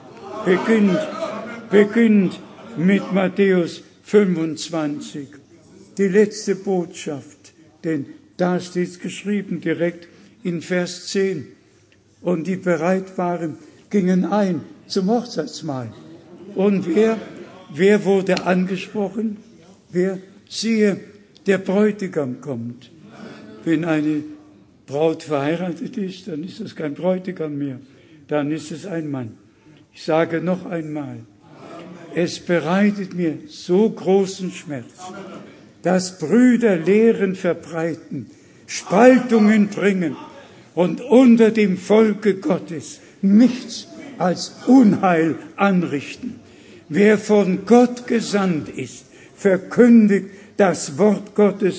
[SPEAKER 3] Beginnt mit Matthäus 25, die letzte Botschaft, denn da steht es geschrieben, direkt in Vers 10. Und die bereit waren, gingen ein zum Hochzeitsmahl. Und wer wurde angesprochen? Wer? Siehe, der Bräutigam kommt. Wenn eine Braut verheiratet ist, dann ist es kein Bräutigam mehr, dann ist es ein Mann. Ich sage noch einmal, es bereitet mir so großen Schmerz, dass Brüder Lehren verbreiten, Spaltungen bringen und unter dem Volke Gottes nichts als Unheil anrichten. Wer von Gott gesandt ist, verkündigt das Wort Gottes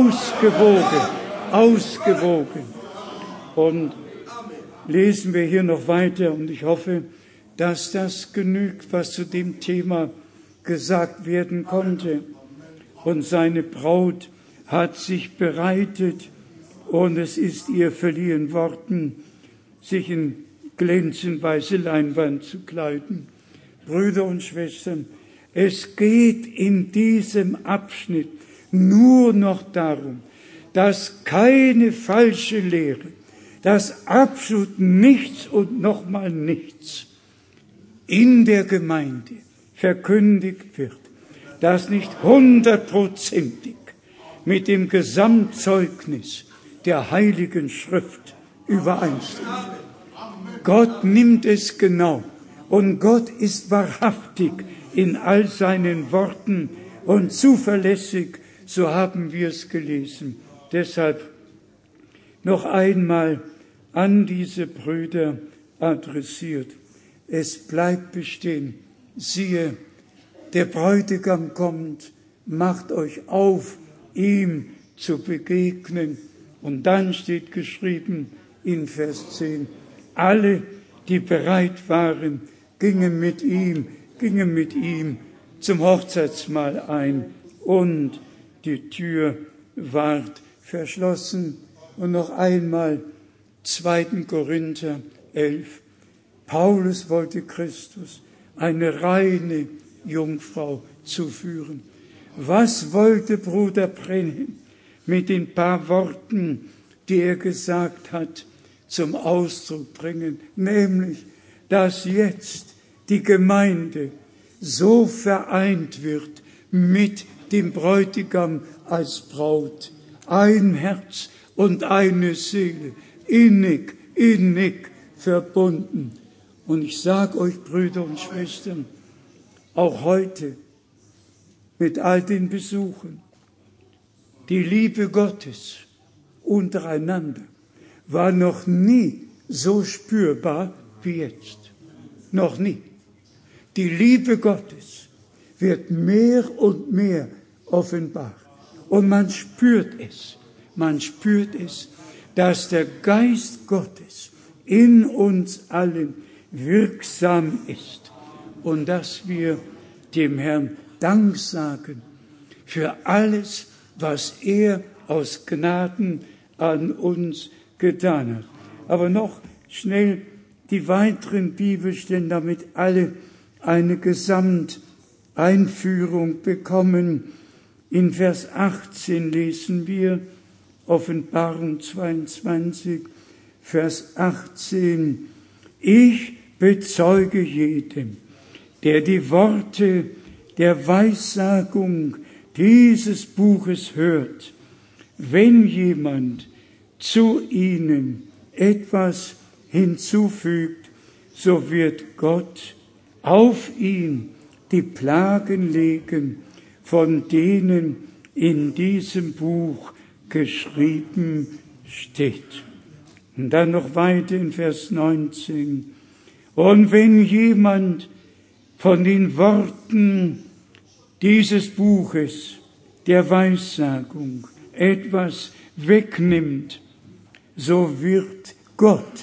[SPEAKER 3] ausgewogen. Und lesen wir hier noch weiter, und ich hoffe, dass das genügt, was zu dem Thema gesagt werden konnte. Und seine Braut hat sich bereitet, und es ist ihr verliehen worden, sich in glänzend weiße Leinwand zu kleiden. Brüder und Schwestern, es geht in diesem Abschnitt nur noch darum, dass keine falsche Lehre, dass absolut nichts und nochmal nichts in der Gemeinde verkündigt wird, das nicht 100%ig mit dem Gesamtzeugnis der Heiligen Schrift übereinstimmt. Gott nimmt es genau und Gott ist wahrhaftig in all seinen Worten und zuverlässig, so haben wir es gelesen. Deshalb noch einmal an diese Brüder adressiert. Es bleibt bestehen, siehe, der Bräutigam kommt, macht euch auf, ihm zu begegnen. Und dann steht geschrieben in Vers 10, alle, die bereit waren, gingen mit ihm zum Hochzeitsmahl ein und die Tür ward verschlossen. Und noch einmal 2. Korinther 11. Paulus wollte Christus eine reine Jungfrau zuführen. Was wollte Bruder Brenhem mit den paar Worten, die er gesagt hat, zum Ausdruck bringen? Nämlich, dass jetzt die Gemeinde so vereint wird mit dem Bräutigam als Braut. Ein Herz und eine Seele, innig verbunden. Und ich sage euch, Brüder und Schwestern, auch heute mit all den Besuchen, die Liebe Gottes untereinander war noch nie so spürbar wie jetzt. Noch nie. Die Liebe Gottes wird mehr und mehr offenbar. Und man spürt es, dass der Geist Gottes in uns allen wirksam ist und dass wir dem Herrn Dank sagen für alles, was er aus Gnaden an uns getan hat. Aber noch schnell die weiteren Bibelstellen, damit alle eine Gesamteinführung bekommen. In Vers 18 lesen wir, Offenbarung 22, Vers 18, ich bezeuge jedem, der die Worte der Weissagung dieses Buches hört, wenn jemand zu ihnen etwas hinzufügt, so wird Gott auf ihn die Plagen legen, von denen in diesem Buch geschrieben steht. Und dann noch weiter in Vers 19. Und wenn jemand von den Worten dieses Buches der Weissagung etwas wegnimmt, so wird Gott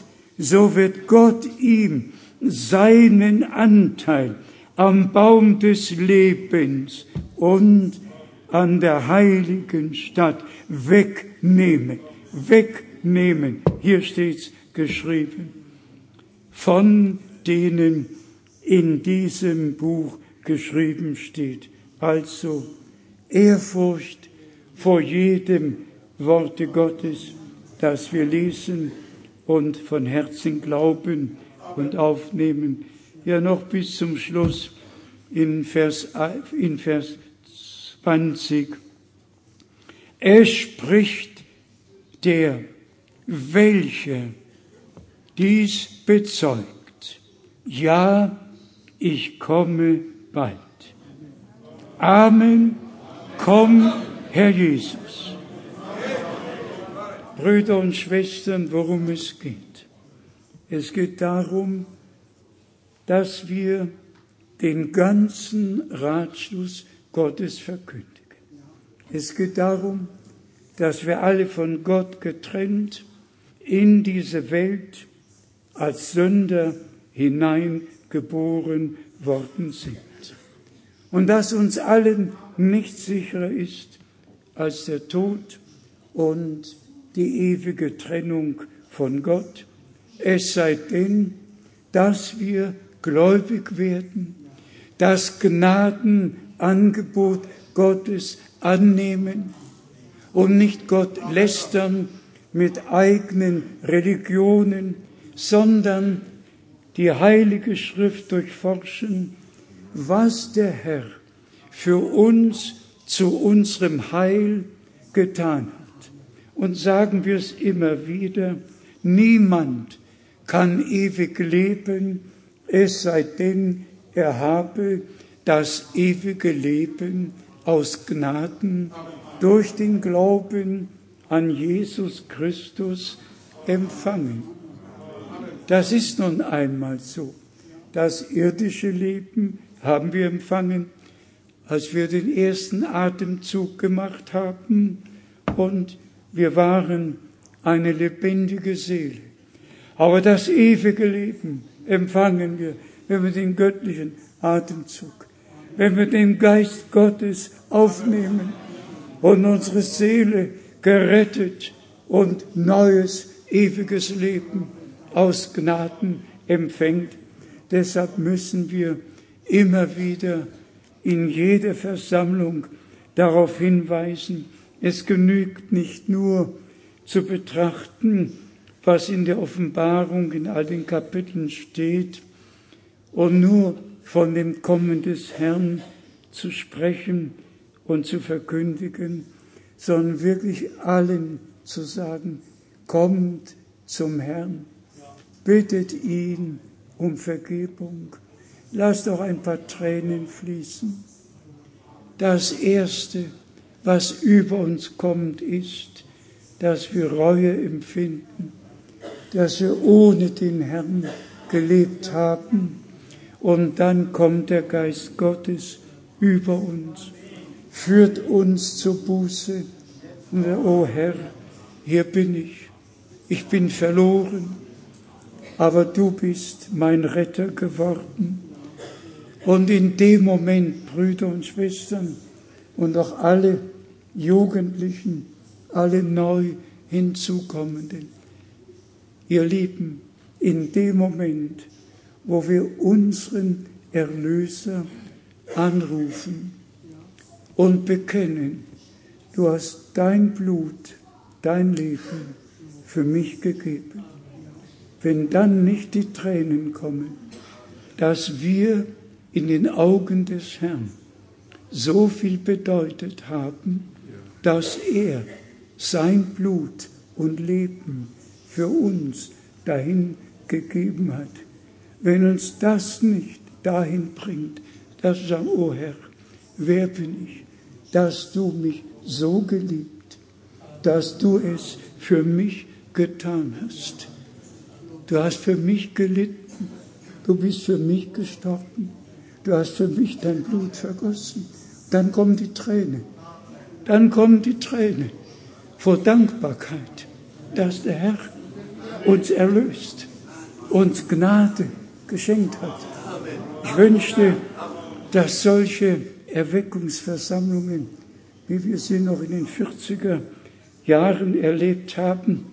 [SPEAKER 3] ihm seinen Anteil am Baum des Lebens und an der heiligen Stadt wegnehmen. Hier steht's geschrieben. Von denen in diesem Buch geschrieben steht. Also Ehrfurcht vor jedem Worte Gottes, das wir lesen und von Herzen glauben und aufnehmen. Ja, noch bis zum Schluss in Vers 20. Es spricht der, welcher dies bezeugt. Ja, ich komme bald. Amen. Komm, Herr Jesus. Brüder und Schwestern, worum es geht. Es geht darum, dass wir den ganzen Ratschluss Gottes verkündigen. Es geht darum, dass wir alle von Gott getrennt in diese Welt als Sünder hineingeboren worden sind. Und dass uns allen nichts sicherer ist als der Tod und die ewige Trennung von Gott, es sei denn, dass wir gläubig werden, das Gnadenangebot Gottes annehmen und nicht Gott lästern mit eigenen Religionen, sondern die Heilige Schrift durchforschen, was der Herr für uns zu unserem Heil getan hat. Und sagen wir es immer wieder, niemand kann ewig leben, es sei denn, er habe das ewige Leben aus Gnaden durch den Glauben an Jesus Christus empfangen. Das ist nun einmal so. Das irdische Leben haben wir empfangen, als wir den ersten Atemzug gemacht haben und wir waren eine lebendige Seele. Aber das ewige Leben empfangen wir, wenn wir den göttlichen Atemzug, wenn wir den Geist Gottes aufnehmen und unsere Seele gerettet und neues, ewiges Leben aus Gnaden empfängt. Deshalb müssen wir immer wieder in jeder Versammlung darauf hinweisen, es genügt nicht nur zu betrachten, was in der Offenbarung in all den Kapiteln steht und nur von dem Kommen des Herrn zu sprechen und zu verkündigen, sondern wirklich allen zu sagen, kommt zum Herrn, bittet ihn um Vergebung, lasst auch ein paar Tränen fließen. Das Erste, was über uns kommt, ist, dass wir Reue empfinden, dass wir ohne den Herrn gelebt haben. Und dann kommt der Geist Gottes über uns, führt uns zur Buße. Und oh Herr, hier bin ich bin verloren, aber du bist mein Retter geworden. Und in dem Moment, Brüder und Schwestern, und auch alle Jugendlichen, alle neu hinzukommenden, ihr Lieben, in dem Moment, wo wir unseren Erlöser anrufen und bekennen, du hast dein Blut, dein Leben für mich gegeben. Wenn dann nicht die Tränen kommen, dass wir in den Augen des Herrn so viel bedeutet haben, dass er sein Blut und Leben für uns dahin gegeben hat. Wenn uns das nicht dahin bringt, dass wir sagen, oh Herr, wer bin ich, dass du mich so geliebt, dass du es für mich getan hast. Du hast für mich gelitten, du bist für mich gestorben, du hast für mich dein Blut vergossen. Dann kommen die Tränen, vor Dankbarkeit, dass der Herr uns erlöst, uns Gnade geschenkt hat. Ich wünschte, dass solche Erweckungsversammlungen, wie wir sie noch in den 40er Jahren erlebt haben,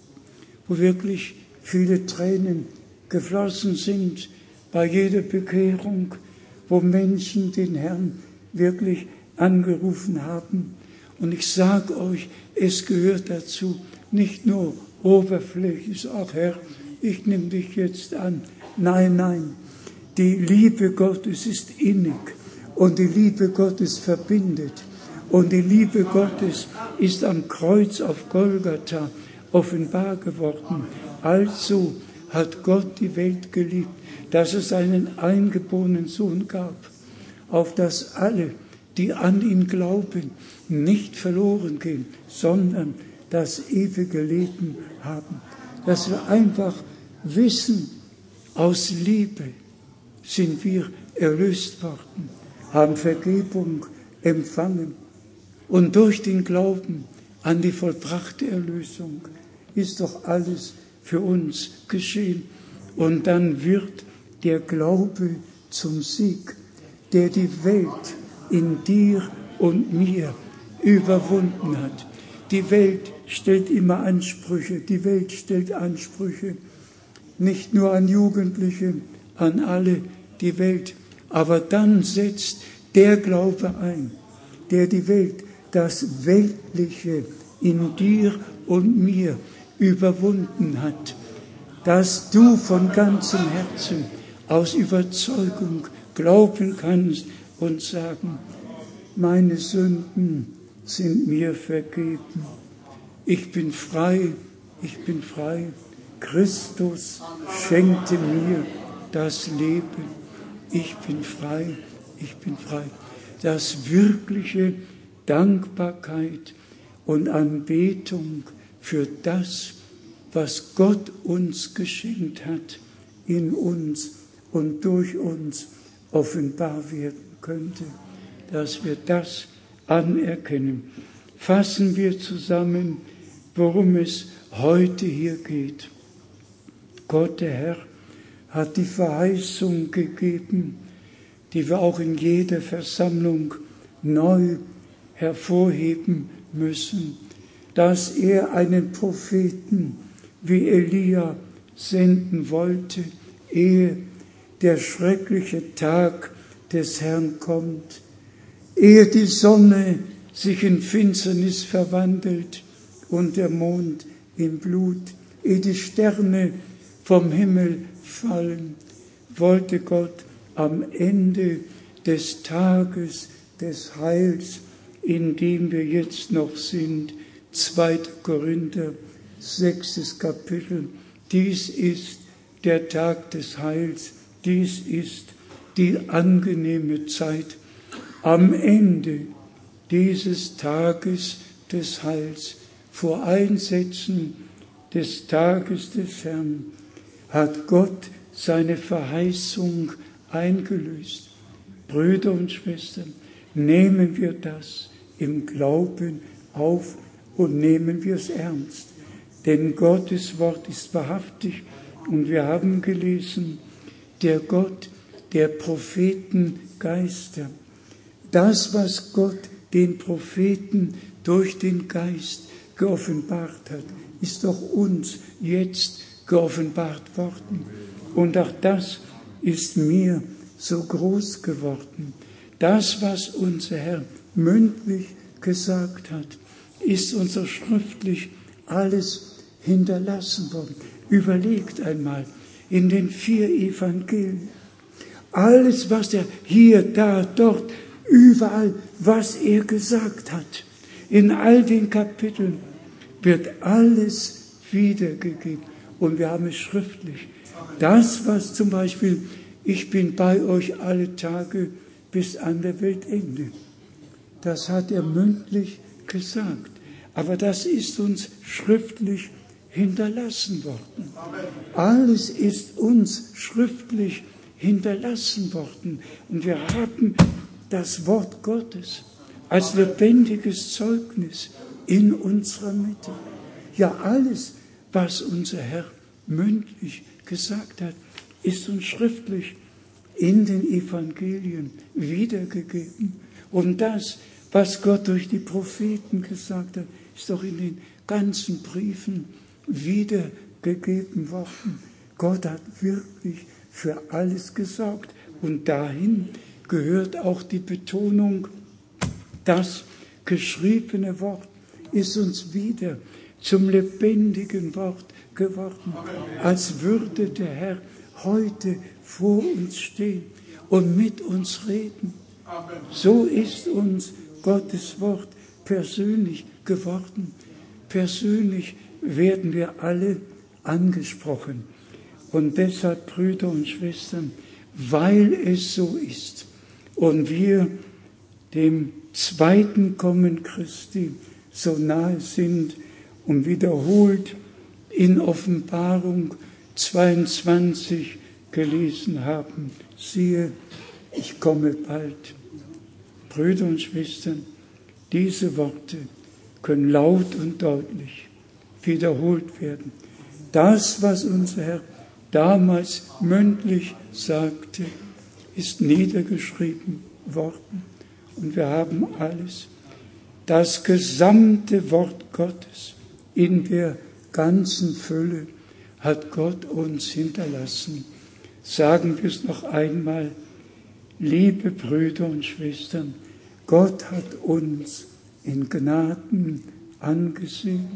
[SPEAKER 3] wo wirklich viele Tränen geflossen sind bei jeder Bekehrung, wo Menschen den Herrn wirklich angerufen haben. Und ich sage euch, es gehört dazu, nicht nur oberflächlich, ach Herr, ich nehme dich jetzt an. Nein, die Liebe Gottes ist innig und die Liebe Gottes verbindet. Und die Liebe Gottes ist am Kreuz auf Golgatha offenbar geworden. Also hat Gott die Welt geliebt, dass es einen eingeborenen Sohn gab, auf dass alle, die an ihn glauben, nicht verloren gehen, sondern das ewige Leben haben. Dass wir einfach wissen, aus Liebe sind wir erlöst worden, haben Vergebung empfangen. Und durch den Glauben an die vollbrachte Erlösung ist doch alles für uns geschehen. Und dann wird der Glaube zum Sieg, der die Welt in dir und mir überwunden hat. Die Welt stellt immer Ansprüche. Die Welt stellt Ansprüche. Nicht nur an Jugendliche, an alle, die Welt. Aber dann setzt der Glaube ein, der die Welt, das Weltliche in dir und mir überwunden hat. Dass du von ganzem Herzen aus Überzeugung glauben kannst und sagen, meine Sünden sind mir vergeben. Ich bin frei. Christus schenkte mir das Leben. Ich bin frei. Das wirkliche Dankbarkeit und Anbetung für das, was Gott uns geschenkt hat, in uns und durch uns offenbar werden könnte, dass wir das anerkennen. Fassen wir zusammen, worum es heute hier geht. Gott, der Herr, hat die Verheißung gegeben, die wir auch in jeder Versammlung neu hervorheben müssen, dass er einen Propheten wie Elia senden wollte, ehe der schreckliche Tag des Herrn kommt, ehe die Sonne sich in Finsternis verwandelt und der Mond in Blut, ehe die Sterne vom Himmel fallen, wollte Gott am Ende des Tages des Heils, in dem wir jetzt noch sind, 2. Korinther, 6. Kapitel, dies ist der Tag des Heils, dies ist die angenehme Zeit. Am Ende dieses Tages des Heils, vor Einsetzen des Tages des Herrn, hat Gott seine Verheißung eingelöst. Brüder und Schwestern, nehmen wir das im Glauben auf und nehmen wir es ernst. Denn Gottes Wort ist wahrhaftig und wir haben gelesen, der Gott der Prophetengeister. Das, was Gott den Propheten durch den Geist geoffenbart hat, ist doch uns jetzt geoffenbart worden. Und auch das ist mir so groß geworden. Das, was unser Herr mündlich gesagt hat, ist uns so schriftlich alles hinterlassen worden. Überlegt einmal, in den 4 Evangelien, alles, was er hier, da, dort, überall, was er gesagt hat, in all den Kapiteln, wird alles wiedergegeben. Und wir haben es schriftlich. Das, was zum Beispiel, ich bin bei euch alle Tage bis an der Weltende, das hat er mündlich gesagt. Aber das ist uns schriftlich hinterlassen worden. Alles ist uns schriftlich hinterlassen worden. Und wir haben das Wort Gottes als lebendiges Zeugnis in unserer Mitte. Ja, alles, was unser Herr mündlich gesagt hat, ist uns schriftlich in den Evangelien wiedergegeben. Und das, was Gott durch die Propheten gesagt hat, ist doch in den ganzen Briefen wiedergegeben worden. Gott hat wirklich für alles gesorgt. Und dahin gehört auch die Betonung, das geschriebene Wort ist uns wieder zum lebendigen Wort geworden, als würde der Herr heute vor uns stehen und mit uns reden. So ist uns Gottes Wort persönlich geworden. Persönlich werden wir alle angesprochen. Und deshalb, Brüder und Schwestern, weil es so ist und wir dem zweiten Kommen Christi so nahe sind und wiederholt in Offenbarung 22 gelesen haben, siehe, ich komme bald. Brüder und Schwestern, diese Worte können laut und deutlich wiederholt werden. Das, was unser Herr damals mündlich sagte, ist niedergeschrieben worden. Und wir haben alles, das gesamte Wort Gottes in der ganzen Fülle hat Gott uns hinterlassen. Sagen wir es noch einmal, liebe Brüder und Schwestern, Gott hat uns in Gnaden angesehen,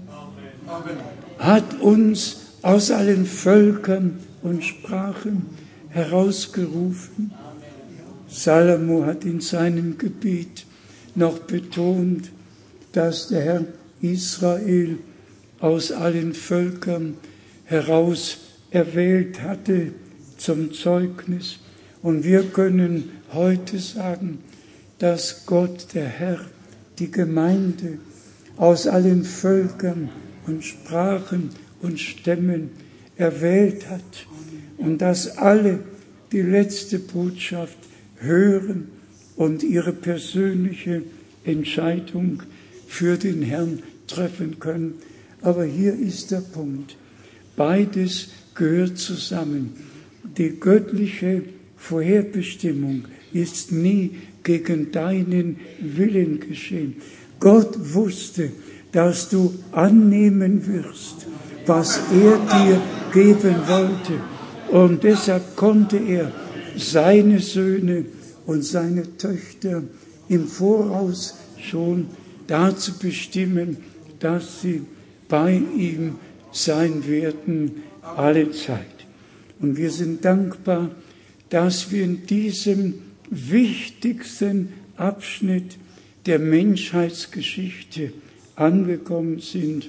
[SPEAKER 3] hat uns aus allen Völkern und Sprachen herausgerufen. Salomo hat in seinem Gebet noch betont, dass der Herr Israel aus allen Völkern heraus erwählt hatte zum Zeugnis. Und wir können heute sagen, dass Gott, der Herr, die Gemeinde aus allen Völkern und Sprachen und Stämmen erwählt hat und dass alle die letzte Botschaft hören und ihre persönliche Entscheidung für den Herrn treffen können. Aber hier ist der Punkt. Beides gehört zusammen. Die göttliche Vorherbestimmung ist nie gegen deinen Willen geschehen. Gott wusste, dass du annehmen wirst, was er dir geben wollte. Und deshalb konnte er seine Söhne und seine Töchter im Voraus schon dazu bestimmen, dass sie bei ihm sein werden alle Zeit. Und wir sind dankbar, dass wir in diesem wichtigsten Abschnitt der Menschheitsgeschichte angekommen sind.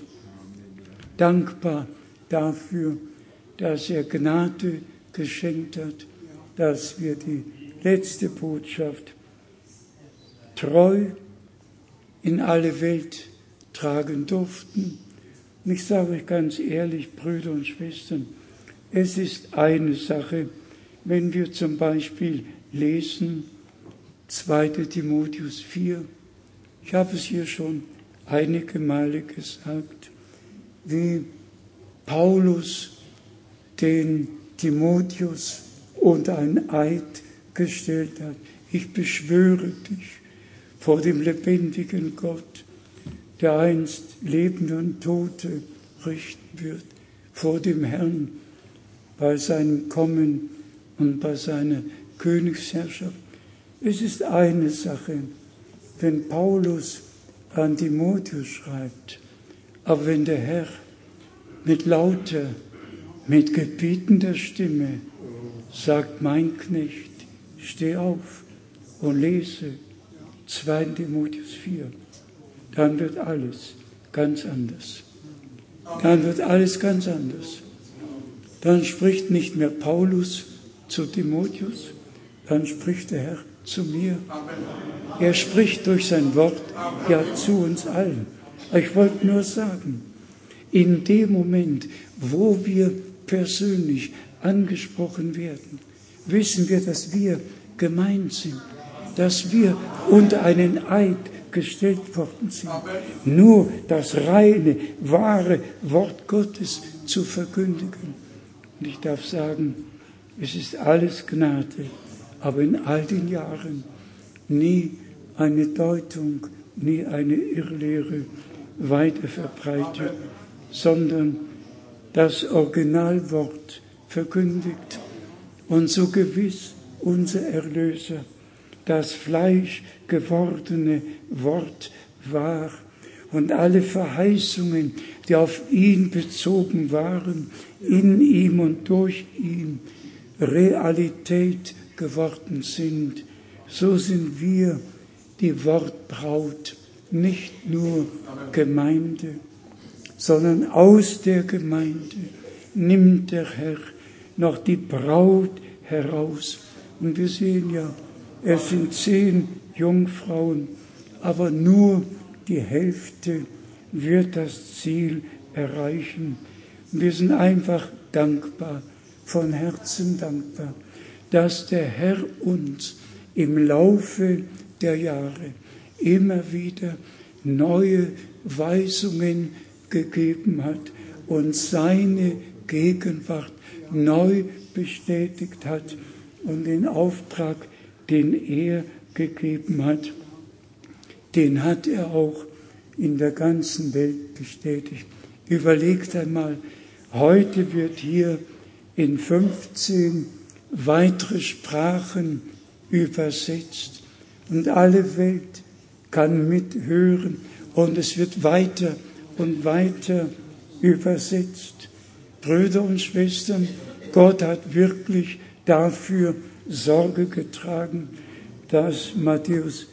[SPEAKER 3] Dankbar dafür, dass er Gnade geschenkt hat, dass wir die letzte Botschaft treu in alle Welt tragen durften. Und ich sage euch ganz ehrlich, Brüder und Schwestern, es ist eine Sache, wenn wir zum Beispiel lesen, 2. Timotheus 4. Ich habe es hier schon einige Male gesagt, wie Paulus den Timotheus unter einen Eid gestellt hat. Ich beschwöre dich vor dem lebendigen Gott, der einst Lebende und Tote richten wird, vor dem Herrn bei seinem Kommen und bei seiner Königsherrschaft. Es ist eine Sache, wenn Paulus an Timotheus schreibt, aber wenn der Herr mit lauter, mit gebietender Stimme sagt, mein Knecht, steh auf und lese 2. Timotheus 4, dann wird alles ganz anders. Dann wird alles ganz anders. Dann spricht nicht mehr Paulus zu Timotheus, dann spricht der Herr zu mir. Er spricht durch sein Wort ja zu uns allen. Ich wollte nur sagen, in dem Moment, wo wir persönlich angesprochen werden, wissen wir, dass wir gemeint sind, dass wir unter einen Eid gestellt worden sind, nur das reine, wahre Wort Gottes zu verkündigen. Und ich darf sagen, es ist alles Gnade, aber in all den Jahren nie eine Deutung, nie eine Irrlehre weiter verbreitet, sondern das Originalwort verkündigt und so gewiss unser Erlöser das Fleisch gewordene Wort war und alle Verheißungen, die auf ihn bezogen waren, in ihm und durch ihn Realität geworden sind. So sind wir die Wortbraut, nicht nur Gemeinde, sondern aus der Gemeinde nimmt der Herr noch die Braut heraus. Und wir sehen ja, es sind 10 Jungfrauen, aber nur die Hälfte wird das Ziel erreichen. Und wir sind einfach dankbar, von Herzen dankbar, dass der Herr uns im Laufe der Jahre immer wieder neue Weisungen gegeben hat und seine Gegenwart neu bestätigt hat und den Auftrag, den er gegeben hat, den hat er auch in der ganzen Welt bestätigt. Überlegt einmal, heute wird hier in 15 weitere Sprachen übersetzt und alle Welt kann mithören und es wird weiter und weiter übersetzt. Brüder und Schwestern, Gott hat wirklich dafür Sorge getragen, dass Matthäus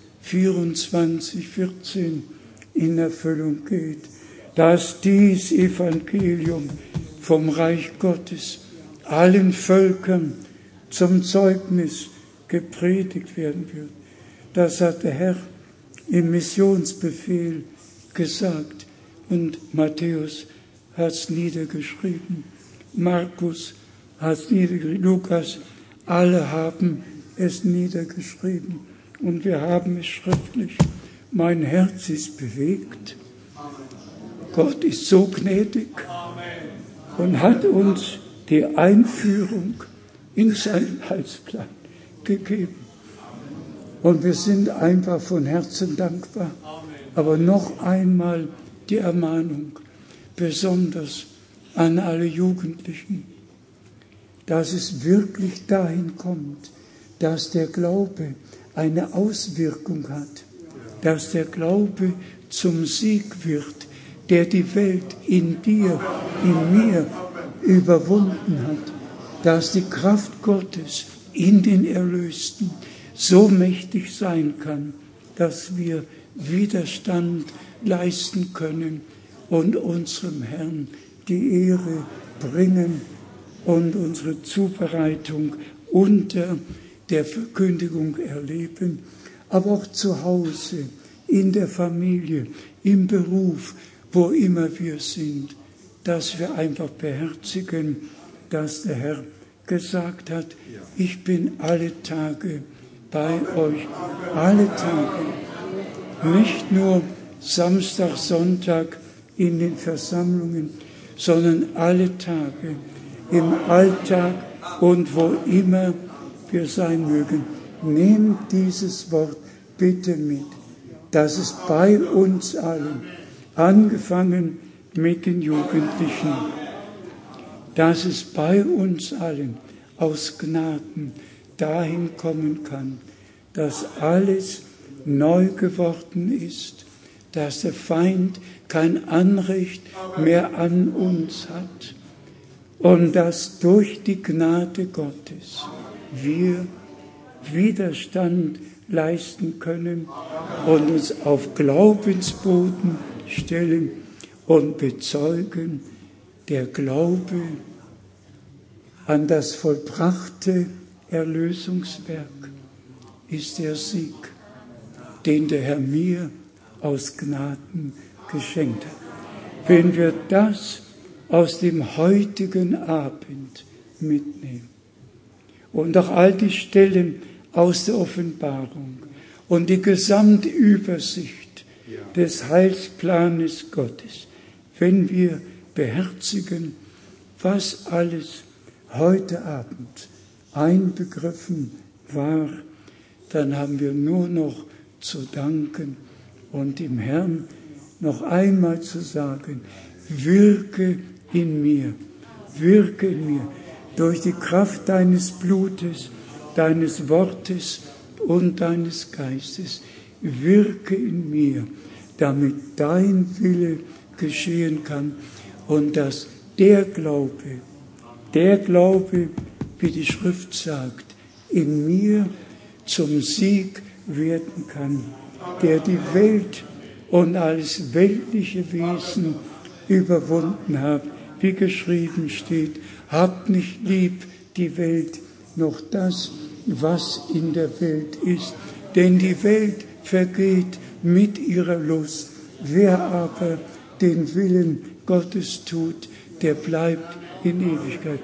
[SPEAKER 3] 24,14 in Erfüllung geht, dass dies Evangelium vom Reich Gottes allen Völkern zum Zeugnis gepredigt werden wird. Das hat der Herr im Missionsbefehl gesagt und Matthäus hat es niedergeschrieben, Markus hat es niedergeschrieben, Lukas, alle haben es niedergeschrieben und wir haben es schriftlich. Mein Herz ist bewegt. Gott ist so gnädig und hat uns die Einführung in seinen Heilsplan gegeben. Und wir sind einfach von Herzen dankbar. Aber noch einmal die Ermahnung, besonders an alle Jugendlichen, dass es wirklich dahin kommt, dass der Glaube eine Auswirkung hat, dass der Glaube zum Sieg wird, der die Welt in dir, in mir überwunden hat, dass die Kraft Gottes in den Erlösten so mächtig sein kann, dass wir Widerstand leisten können und unserem Herrn die Ehre bringen und unsere Zubereitung unter der Verkündigung erleben, aber auch zu Hause, in der Familie, im Beruf, wo immer wir sind, dass wir einfach beherzigen, dass der Herr gesagt hat, ich bin alle Tage bei euch alle Tage, nicht nur Samstag, Sonntag in den Versammlungen, sondern alle Tage im Alltag und wo immer wir sein mögen. Nehmt dieses Wort bitte mit, dass es bei uns allen, angefangen mit den Jugendlichen, dass es bei uns allen aus Gnaden dahin kommen kann, dass alles neu geworden ist, dass der Feind kein Anrecht mehr an uns hat und dass durch die Gnade Gottes wir Widerstand leisten können und uns auf Glaubensboden stellen und bezeugen, der Glaube an das vollbrachte Erlösungswerk ist der Sieg, den der Herr mir aus Gnaden geschenkt hat. Wenn wir das aus dem heutigen Abend mitnehmen und auch all die Stellen aus der Offenbarung und die Gesamtübersicht des Heilsplanes Gottes, wenn wir beherzigen, was alles heute Abend einbegriffen war, dann haben wir nur noch zu danken und dem Herrn noch einmal zu sagen, wirke in mir, durch die Kraft deines Blutes, deines Wortes und deines Geistes, wirke in mir, damit dein Wille geschehen kann und dass der Glaube, wie die Schrift sagt, in mir zum Sieg werden kann, der die Welt und alles weltliche Wesen überwunden hat, wie geschrieben steht, habt nicht lieb die Welt, noch das, was in der Welt ist, denn die Welt vergeht mit ihrer Lust. Wer aber den Willen Gottes tut, der bleibt in Ewigkeit.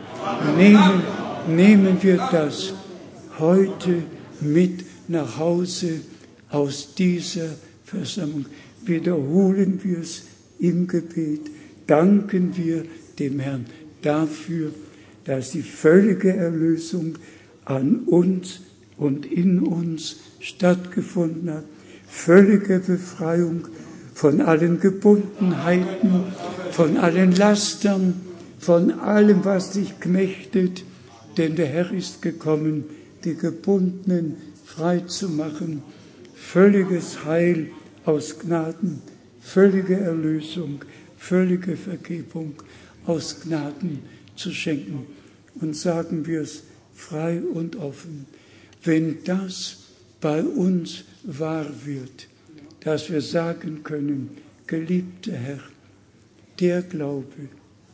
[SPEAKER 3] Nehmen wir das heute mit nach Hause aus dieser Versammlung. Wiederholen wir es im Gebet. Danken wir dem Herrn dafür, dass die völlige Erlösung an uns und in uns stattgefunden hat. Völlige Befreiung von allen Gebundenheiten, von allen Lastern, von allem, was dich knechtet, denn der Herr ist gekommen, die Gebundenen frei zu machen. Völliges Heil aus Gnaden, völlige Erlösung, völlige Vergebung aus Gnaden zu schenken. Und sagen wir es frei und offen, wenn das bei uns wahr wird, dass wir sagen können, geliebter Herr, der Glaube,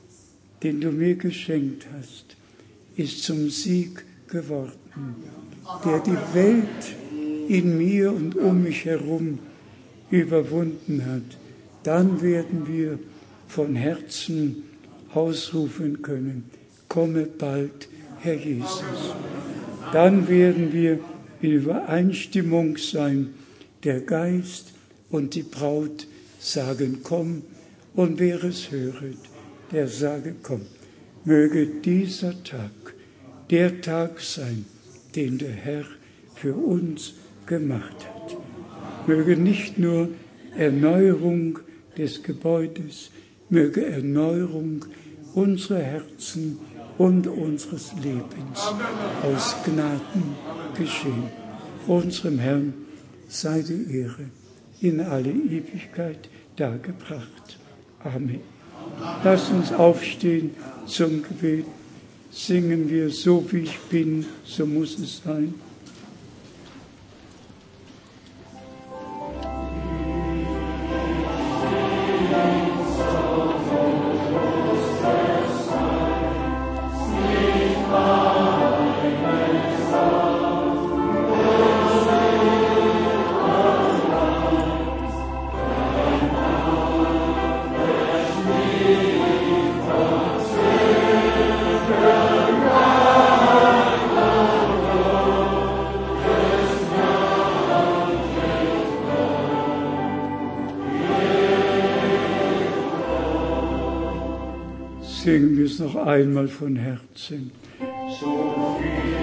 [SPEAKER 3] den du mir geschenkt hast, ist zum Sieg geworden, der die Welt in mir und um mich herum überwunden hat, dann werden wir von Herzen ausrufen können, komme bald, Herr Jesus. Dann werden wir in Übereinstimmung sein, der Geist und die Braut sagen, komm, und wer es höret, der sage, komm. Möge dieser Tag der Tag sein, den der Herr für uns gemacht hat. Möge nicht nur Erneuerung des Gebäudes, möge Erneuerung unserer Herzen und unseres Lebens aus Gnaden geschehen. Unserem Herrn sei die Ehre in alle Ewigkeit dargebracht. Amen. Lasst uns aufstehen zum Gebet. Singen wir, so wie ich bin, so muss es sein. Singen wir es noch einmal von Herzen. So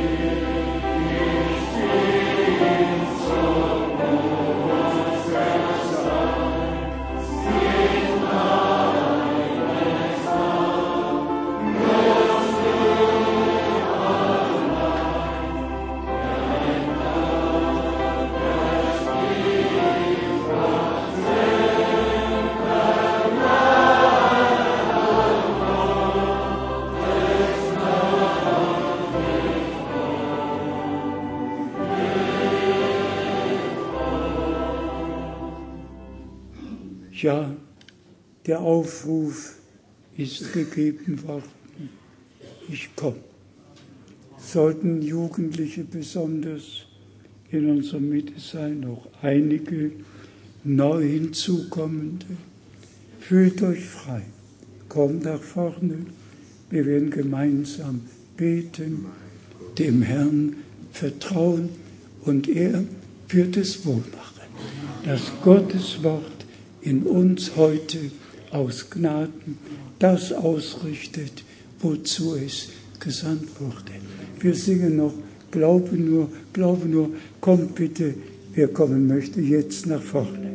[SPEAKER 3] ja, der Aufruf ist gegeben worden. Ich komme. Sollten Jugendliche besonders in unserer Mitte sein, auch einige neu hinzukommende. Fühlt euch frei. Kommt nach vorne. Wir werden gemeinsam beten, dem Herrn vertrauen und er wird es wohl machen, dass Gottes Wort in uns heute aus Gnaden das ausrichtet, wozu es gesandt wurde. Wir singen noch, glaube nur, kommt bitte, wer kommen möchte, jetzt nach vorne.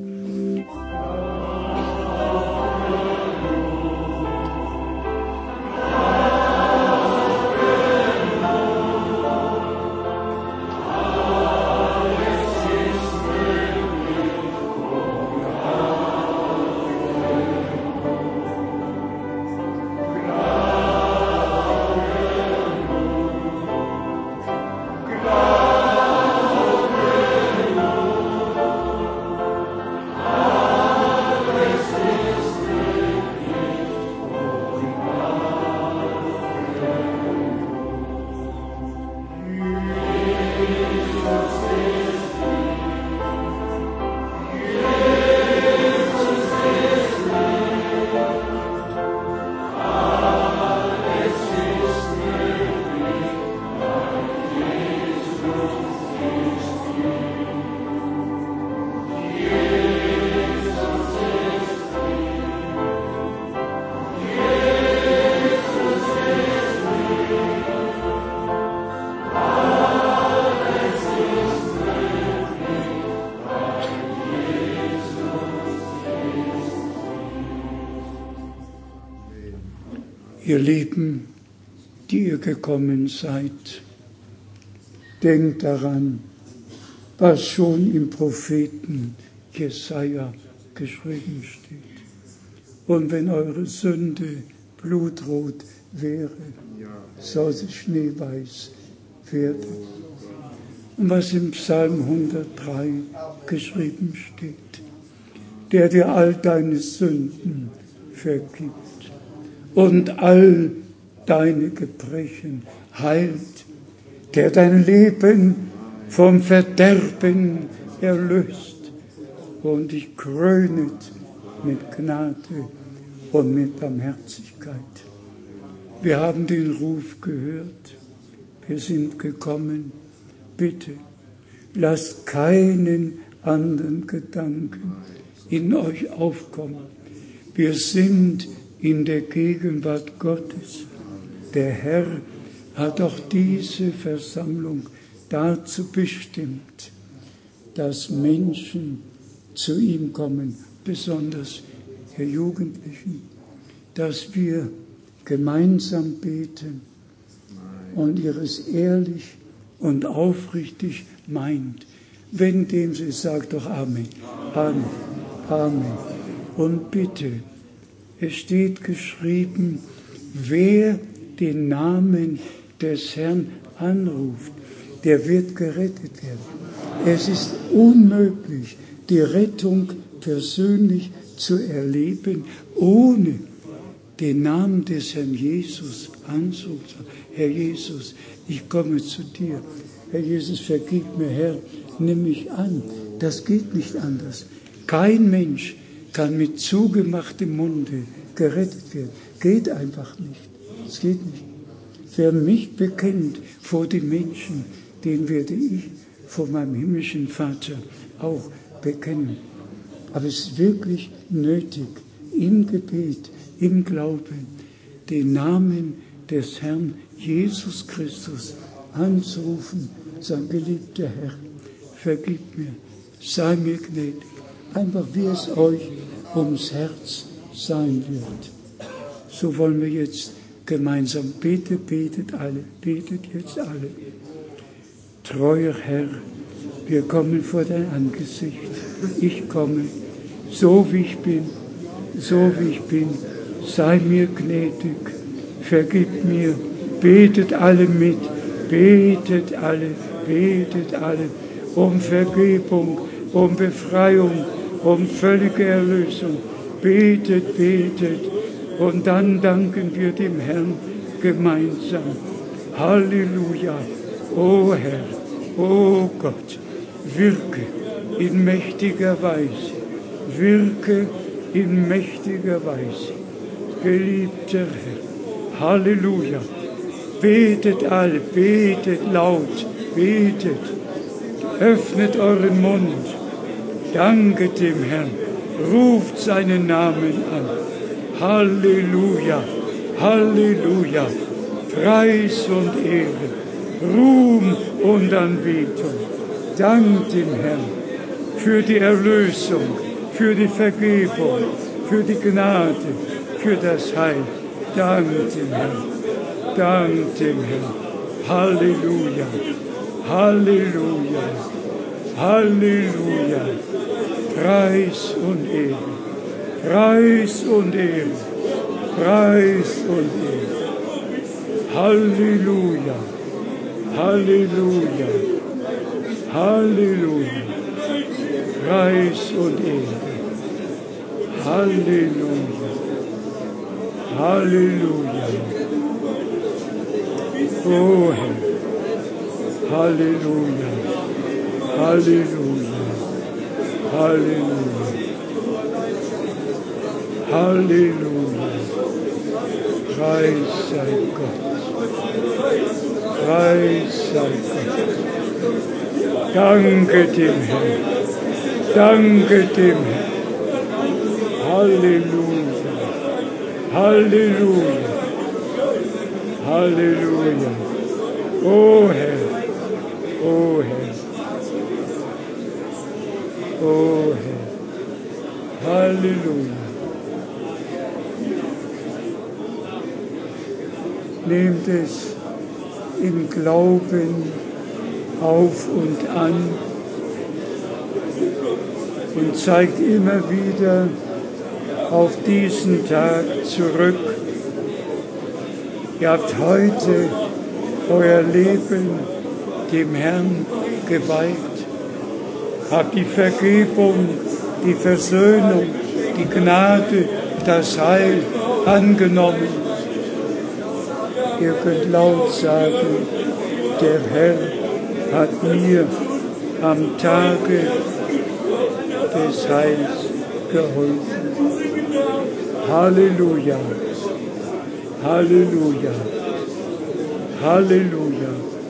[SPEAKER 3] Ihr Lieben, die ihr gekommen seid, denkt daran, was schon im Propheten Jesaja geschrieben steht. Und wenn eure Sünde blutrot wäre, soll sie schneeweiß werden. Und was im Psalm 103 geschrieben steht, der dir all deine Sünden vergibt und all deine Gebrechen heilt, der dein Leben vom Verderben erlöst und dich krönet mit Gnade und mit Barmherzigkeit. Wir haben den Ruf gehört, wir sind gekommen. Bitte, lasst keinen anderen Gedanken in euch aufkommen. Wir sind in der Gegenwart Gottes. Der Herr hat auch diese Versammlung dazu bestimmt, dass Menschen zu ihm kommen, besonders ihr Jugendlichen, dass wir gemeinsam beten und ihr es ehrlich und aufrichtig meint. Wenn dem sie sagt, doch Amen, Amen, Amen. Und bitte, es steht geschrieben, wer den Namen des Herrn anruft, der wird gerettet werden. Es ist unmöglich, die Rettung persönlich zu erleben, ohne den Namen des Herrn Jesus anzurufen. Herr Jesus, ich komme zu dir. Herr Jesus, vergib mir, Herr, nimm mich an. Das geht nicht anders. Kein Mensch kann mit zugemachtem Munde gerettet werden. Geht einfach nicht. Es geht nicht. Wer mich bekennt vor den Menschen, den werde ich vor meinem himmlischen Vater auch bekennen. Aber es ist wirklich nötig, im Gebet, im Glauben, den Namen des Herrn Jesus Christus anzurufen, sagen, geliebter Herr, vergib mir, sei mir gnädig, einfach wie es euch ums Herz sein wird. So wollen wir jetzt gemeinsam beten, betet jetzt alle. Treuer Herr, wir kommen vor dein Angesicht. Ich komme, so wie ich bin, sei mir gnädig, vergib mir, betet alle mit, betet alle um Vergebung, um Befreiung, um völlige Erlösung. Betet und dann danken wir dem Herrn gemeinsam. Halleluja, o Herr, o Gott, wirke in mächtiger Weise, geliebter Herr, Halleluja. Betet alle, betet laut, betet, öffnet euren Mund, danket dem Herrn, ruft seinen Namen an. Halleluja, Halleluja, Preis und Ehre, Ruhm und Anbetung. Dank dem Herrn für die Erlösung, für die Vergebung, für die Gnade, für das Heil. Dank dem Herrn. Dank dem Herrn. Halleluja, Halleluja, Halleluja. Preis und Ehre, Preis und Ehre, Preis und Ehre. Halleluja, Halleluja, Halleluja. Preis und Ehre. Halleluja, Halleluja. O Herr, Halleluja, Halleluja, Halleluja, Halleluja. Preis sei Gott, Preis sei Gott. Danke dem Herrn, danke dem Herrn. Halleluja, Halleluja. Halleluja. O Herr, o Herr, o Herr. Halleluja. Nehmt es im Glauben auf und an und zeigt immer wieder auf diesen Tag zurück. Ihr habt heute euer Leben dem Herrn geweiht, habt die Vergebung, die Versöhnung, die Gnade, das Heil angenommen. Ihr könnt laut sagen, der Herr hat mir am Tage des Heils geholfen. Halleluja. Halleluja, Halleluja.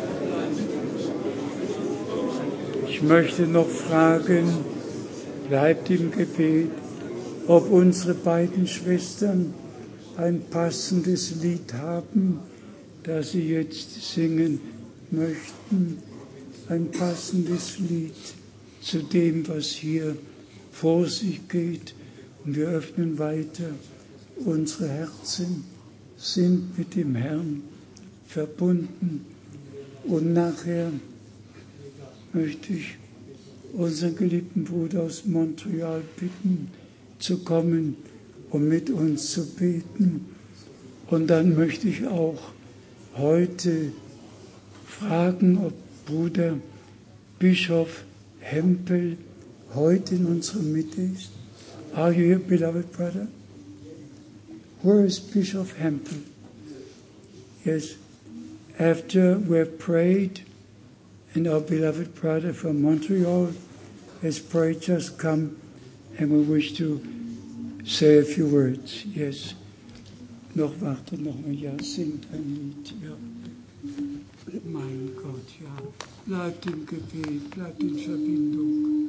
[SPEAKER 3] Ich möchte noch fragen, bleibt im Gebet, ob unsere beiden Schwestern ein passendes Lied haben, das sie jetzt singen möchten. Ein passendes Lied zu dem, was hier vor sich geht. Und wir öffnen weiter unsere Herzen, sind mit dem Herrn verbunden. Und nachher möchte ich unseren geliebten Bruder aus Montreal bitten, zu kommen und mit uns zu beten. Und dann möchte ich auch heute fragen, ob Bruder Bischof Hempel heute in unserer Mitte ist. Are you here, beloved brother? Where is Bishop Hempel? Yes, after we have prayed, and our beloved brother from Montreal has prayed, just come, and we wish to say a few words. Yes. Noch wartet noch ein Jahr, singt ein Lied. Ja. Mein Gott, ja. Bleibt im Gebet, bleibt in Verbindung.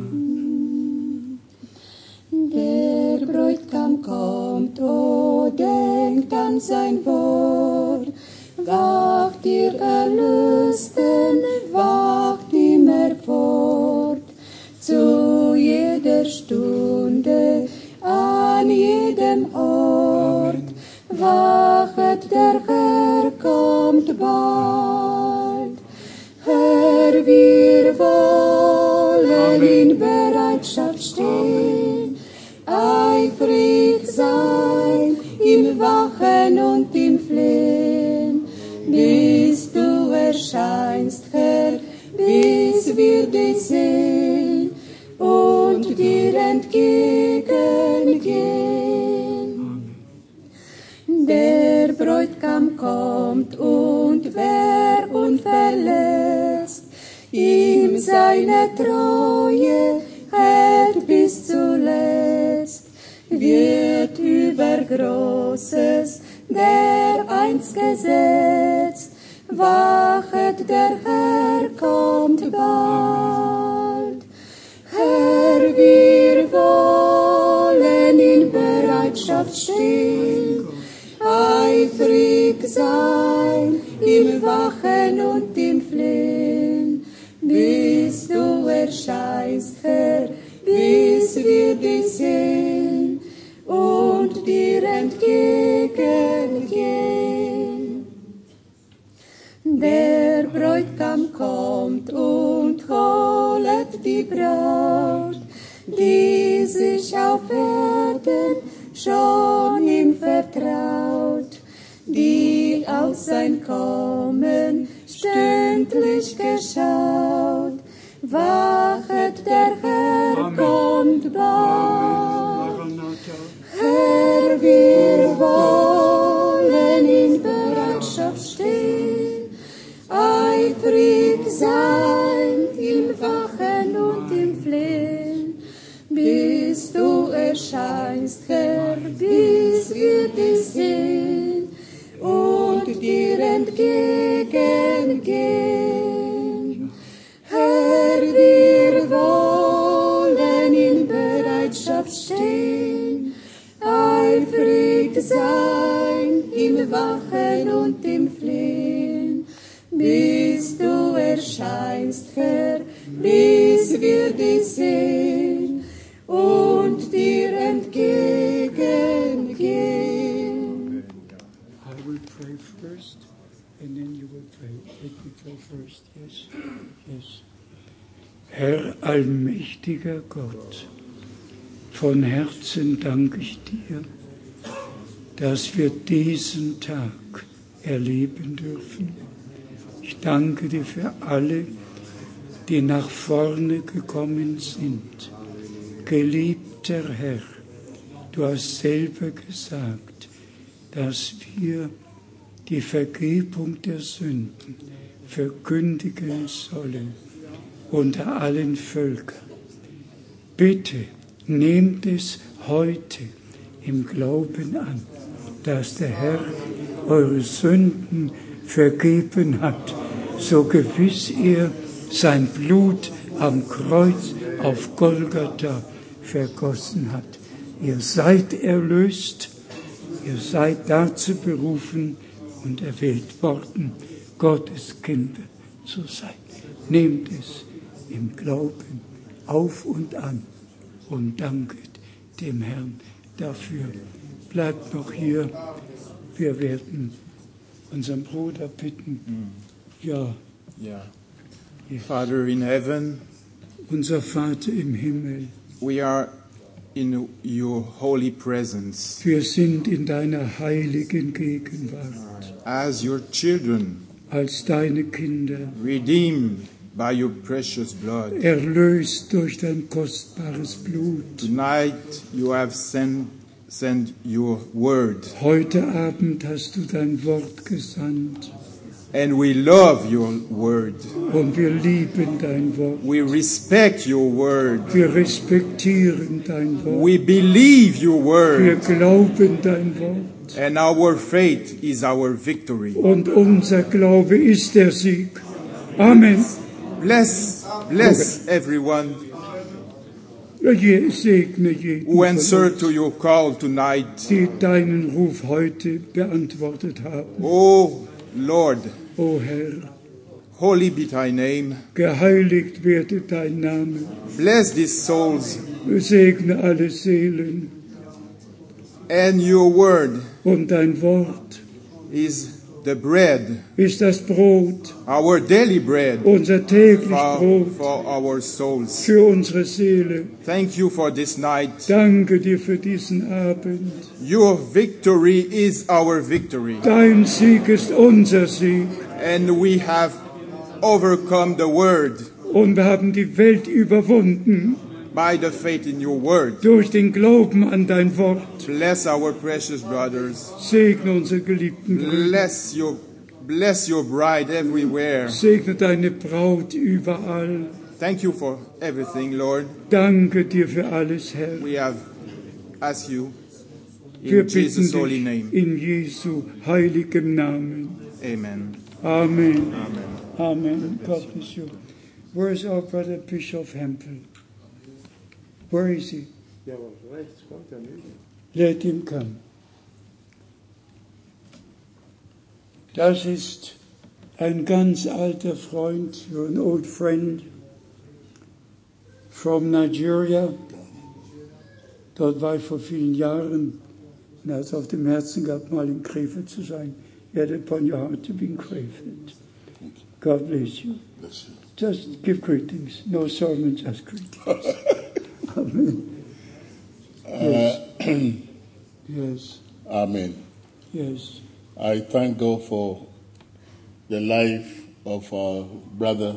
[SPEAKER 5] Der Bräutigam kommt, oh, der denkt an sein Wort. Wacht ihr Erlösten, wacht immer fort, zu jeder Stunde, an jedem Ort. Wachet, der Herr kommt bald. Herr, wir wollen in Bereitschaft stehen, eifrig sein, im Wachen und im Flehen, bis du erscheinst, Herr, bis wir dich sehen und dir entgegengehen. Der Bräutigam kommt und wer unverletzt ihm seine Treue hält bis zuletzt, wird über Großes dereinst gesetzt. Wachet, der Herr kommt bald. Herr, wir wollen in Bereitschaft stehen, eifrig sein, im Wachen und im Flehen, bis du erscheinst, Herr, bis wir dich sehen und dir entgegengehen. Der Bräutigam kommt und holet die Braut, die sich auf Erden schon ihm vertraut, die auf sein Kommen stündlich geschaut. Wachet, der Herr kommt bald. Herr, wir wollen in Bereitschaft stehen, eifrig sein, im Wachen und im Flehen, bis du erscheinst, Herr, bis wir dich sehen und dir entgegengehen. Herr, wir wollen in Bereitschaft stehen, eifrig sein, im Wachen und im Flehen, bis du erscheinst, Herr, bis wir dich sehen und dir entgegengehen.
[SPEAKER 3] I will pray first, and then you will pray. Let me pray first. Yes, yes. Herr, allmächtiger Gott, von Herzen danke ich dir, dass wir diesen Tag erleben dürfen. Ich danke dir für alle, die nach vorne gekommen sind. Geliebter Herr, du hast selber gesagt, dass wir die Vergebung der Sünden verkündigen sollen unter allen Völkern. Bitte nehmt es heute im Glauben an, dass der Herr eure Sünden vergeben hat, so gewiss er sein Blut am Kreuz auf Golgatha vergossen hat. Ihr seid erlöst, ihr seid dazu berufen und erwählt worden, Gottes Kinder zu sein. Nehmt es im Glauben auf und an und danket dem Herrn dafür. Bleibt noch hier, wir werden unseren Bruder bitten. Ja.
[SPEAKER 6] Father in heaven,
[SPEAKER 3] unser Vater im Himmel,
[SPEAKER 6] we are in your holy presence.
[SPEAKER 3] Wir sind in deiner heiligen Gegenwart.
[SPEAKER 6] As your children,
[SPEAKER 3] als deine Kinder,
[SPEAKER 6] redeemed by your precious blood.
[SPEAKER 3] Erlöst durch dein kostbares Blut.
[SPEAKER 6] Tonight you have sent your word.
[SPEAKER 3] Heute Abend hast du dein Wort gesandt.
[SPEAKER 6] And we love your word.
[SPEAKER 3] Und wir lieben dein Wort.
[SPEAKER 6] We respect your word.
[SPEAKER 3] Wir respektieren dein Wort.
[SPEAKER 6] We believe your word.
[SPEAKER 3] Wir glauben dein Wort.
[SPEAKER 6] And our faith is our victory.
[SPEAKER 3] Und unser Glaube ist der Sieg. Amen.
[SPEAKER 6] Bless everyone.
[SPEAKER 3] Segne jeden
[SPEAKER 6] who
[SPEAKER 3] von
[SPEAKER 6] answered
[SPEAKER 3] uns,
[SPEAKER 6] to your call tonight.
[SPEAKER 3] die deinen Ruf heute beantwortet haben.
[SPEAKER 6] Oh Lord,
[SPEAKER 3] O Herr,
[SPEAKER 6] holy be thy name.
[SPEAKER 3] geheiligt werde dein Name.
[SPEAKER 6] Bless these souls,
[SPEAKER 3] Segne alle Seelen.
[SPEAKER 6] and your word
[SPEAKER 3] Und dein Wort
[SPEAKER 6] is the bread,
[SPEAKER 3] ist das Brot,
[SPEAKER 6] our daily bread
[SPEAKER 3] unser täglich
[SPEAKER 6] for
[SPEAKER 3] Brot
[SPEAKER 6] our souls.
[SPEAKER 3] für unsere Seele.
[SPEAKER 6] Thank you for this night.
[SPEAKER 3] Danke dir für diesen Abend.
[SPEAKER 6] Your victory is our victory,
[SPEAKER 3] Dein Sieg ist unser Sieg.
[SPEAKER 6] and we have overcome the world
[SPEAKER 3] Und wir haben die Welt überwunden
[SPEAKER 6] by the faith in your word.
[SPEAKER 3] durch den Glauben an dein Wort.
[SPEAKER 6] Bless our precious brothers.
[SPEAKER 3] Segne unsere geliebten Brüder.
[SPEAKER 6] Bless your bride everywhere.
[SPEAKER 3] Segne deine Braut überall.
[SPEAKER 6] Thank you for everything, Lord.
[SPEAKER 3] Danke dir für alles, Herr.
[SPEAKER 6] We have asked you
[SPEAKER 3] Wir
[SPEAKER 6] in
[SPEAKER 3] bitten
[SPEAKER 6] Jesus' holy
[SPEAKER 3] dich
[SPEAKER 6] name.
[SPEAKER 3] in Jesu heiligem Namen.
[SPEAKER 6] Amen.
[SPEAKER 3] Amen.
[SPEAKER 6] Amen.
[SPEAKER 3] Amen. God bless you. Where is our brother Bishop Hempel? Where is he? Let him come. Das ist ein ganz alter Freund, you're an old friend from Nigeria. Dort war ich vor vielen Jahren und er hat es auf dem Herzen gehabt, mal in Krefeld zu sein. He had upon your heart to be in Krefeld. God bless you. Just give greetings. No sermon, just greetings. Amen. Yes. Yes.
[SPEAKER 7] Amen.
[SPEAKER 3] Yes.
[SPEAKER 7] I thank God for the life of our brother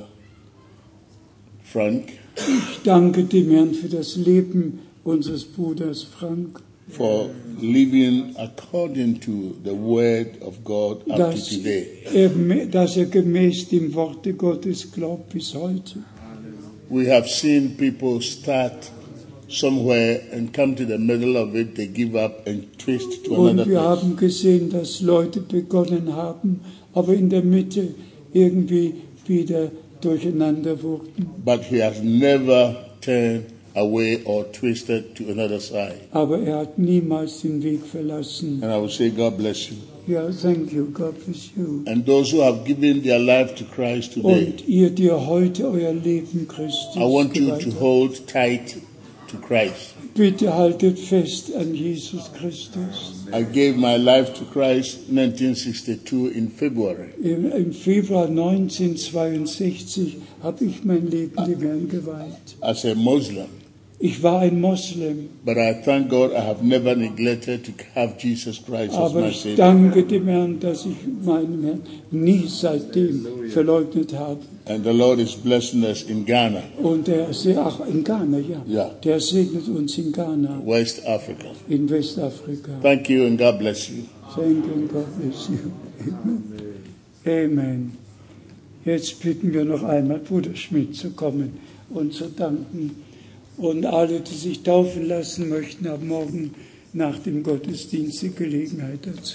[SPEAKER 7] Frank,
[SPEAKER 3] Ich danke dem Herrn für das Leben unseres Bruders Frank,
[SPEAKER 7] for living according to the word of God up to
[SPEAKER 3] dass
[SPEAKER 7] today.
[SPEAKER 3] dass er gemäß dem Worte Gottes glaubt bis heute.
[SPEAKER 7] We have seen people start somewhere and come to the middle of it, they give up and twist to another
[SPEAKER 3] Und wir
[SPEAKER 7] place.
[SPEAKER 3] haben gesehen, dass Leute begonnen haben, aber in der Mitte irgendwie wieder durcheinander wurden.
[SPEAKER 7] But he has never turned away or twisted to another side.
[SPEAKER 3] Aber er hat niemals den Weg verlassen.
[SPEAKER 7] And I will say, God bless you.
[SPEAKER 3] Ja, thank you, God bless you.
[SPEAKER 7] And those who have given their life to Christ today,
[SPEAKER 3] Und ihr, die heute euer Leben Christus
[SPEAKER 7] I want you
[SPEAKER 3] geweiht
[SPEAKER 7] to
[SPEAKER 3] habt,
[SPEAKER 7] hold tight to Christ.
[SPEAKER 3] bitte haltet fest an Jesus Christus.
[SPEAKER 7] I gave my life to Christ 1962 in February.
[SPEAKER 3] Im Februar 1962 habe ich mein Leben dem Herrn geweiht.
[SPEAKER 7] As a Muslim,
[SPEAKER 3] Ich war ein Moslem,
[SPEAKER 7] but I thank God I have never neglected to have Jesus Christ as
[SPEAKER 3] aber
[SPEAKER 7] my
[SPEAKER 3] ich
[SPEAKER 7] Savior.
[SPEAKER 3] danke dem Herrn, dass ich meinen Herrn nie seitdem verleugnet habe.
[SPEAKER 7] And the Lord is blessing us in Ghana,
[SPEAKER 3] Und in Ghana, ja.
[SPEAKER 7] Ja.
[SPEAKER 3] Der segnet uns in Ghana,
[SPEAKER 7] West Africa.
[SPEAKER 3] in Westafrika.
[SPEAKER 7] Thank you and God bless you.
[SPEAKER 3] Thank you and God bless you. Amen. Amen. Jetzt bitten wir noch einmal Bruder Schmidt zu kommen und zu danken. Und alle, die sich taufen lassen möchten, haben morgen nach dem Gottesdienst die Gelegenheit dazu.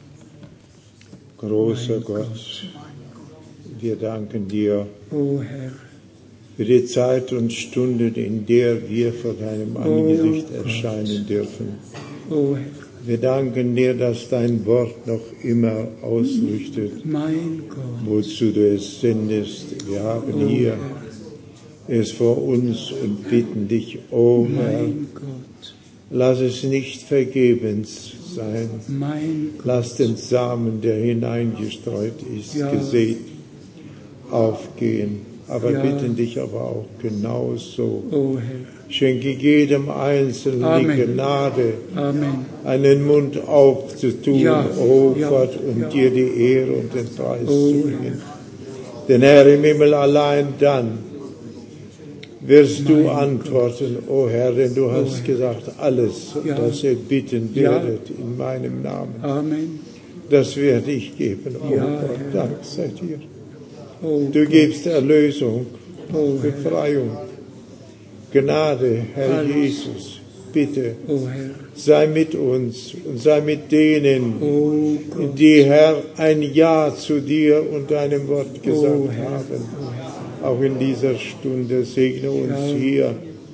[SPEAKER 2] Großer Gott, wir danken dir
[SPEAKER 3] O Herr,
[SPEAKER 2] für die Zeit und Stunde, in der wir vor deinem Angesicht
[SPEAKER 3] Gott.
[SPEAKER 2] erscheinen dürfen.
[SPEAKER 3] o Herr,
[SPEAKER 2] Wir danken dir, dass dein Wort noch immer ausrichtet,
[SPEAKER 3] mein Gott,
[SPEAKER 2] wozu du es sendest. Wir haben hier es vor uns und bitten dich, o Herr,
[SPEAKER 3] mein Gott,
[SPEAKER 2] lass es nicht vergebens sein.
[SPEAKER 3] mein Gott,
[SPEAKER 2] Lass den Samen, der hineingestreut ist,
[SPEAKER 3] Ja.
[SPEAKER 2] gesät, aufgehen. Aber
[SPEAKER 3] Ja.
[SPEAKER 2] bitten dich aber auch genauso.
[SPEAKER 3] o Herr,
[SPEAKER 2] Schenke jedem Einzelnen die
[SPEAKER 3] Amen.
[SPEAKER 2] Gnade,
[SPEAKER 3] Amen.
[SPEAKER 2] einen Mund aufzutun,
[SPEAKER 3] Ja.
[SPEAKER 2] o
[SPEAKER 3] Ja.
[SPEAKER 2] Gott, und
[SPEAKER 3] Ja.
[SPEAKER 2] dir die Ehre und den Preis
[SPEAKER 3] Oh,
[SPEAKER 2] zu bringen. Denn Herr im Himmel, allein dann wirst du antworten, o Herr, denn du hast gesagt, alles,
[SPEAKER 3] Ja.
[SPEAKER 2] was ihr bitten
[SPEAKER 3] Ja.
[SPEAKER 2] werdet in meinem Namen,
[SPEAKER 3] Amen.
[SPEAKER 2] das werde ich geben, o
[SPEAKER 3] Ja,
[SPEAKER 2] Gott,
[SPEAKER 3] Herr.
[SPEAKER 2] Dank sei dir.
[SPEAKER 3] O
[SPEAKER 2] Du gibst Erlösung,
[SPEAKER 3] O Herr,
[SPEAKER 2] Befreiung, Gnade, Herr
[SPEAKER 3] Alles.
[SPEAKER 2] Jesus, bitte,
[SPEAKER 3] o Herr,
[SPEAKER 2] sei mit uns und sei mit denen,
[SPEAKER 3] o Gott,
[SPEAKER 2] die, Herr, ein Ja zu dir und deinem Wort gesagt
[SPEAKER 3] Herr.
[SPEAKER 2] haben. Auch in dieser Stunde segne uns
[SPEAKER 3] Ja.
[SPEAKER 2] hier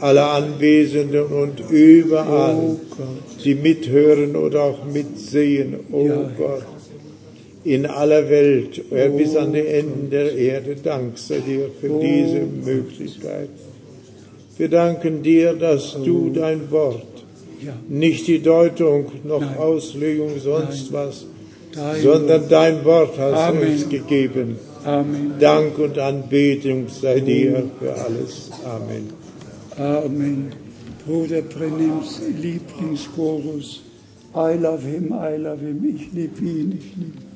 [SPEAKER 2] alle Anwesenden und überall,
[SPEAKER 3] Oh Gott.
[SPEAKER 2] die mithören oder auch mitsehen, oh
[SPEAKER 3] Ja.
[SPEAKER 2] Gott, in aller Welt, Herr, bis an die Enden der Erde. Dank sei dir für diese Möglichkeit. Wir danken dir, dass du dein Wort,
[SPEAKER 3] Ja.
[SPEAKER 2] nicht die Deutung noch
[SPEAKER 3] Nein.
[SPEAKER 2] Auslegung, sonst was,
[SPEAKER 3] Dein
[SPEAKER 2] sondern
[SPEAKER 3] Wort.
[SPEAKER 2] dein Wort hast du
[SPEAKER 3] Amen.
[SPEAKER 2] uns gegeben.
[SPEAKER 3] Amen.
[SPEAKER 2] Dank und Anbetung sei dir für alles. Amen.
[SPEAKER 3] Amen. Bruder Brenims Lieblingschorus. I love him, ich liebe ihn, ich liebe ihn.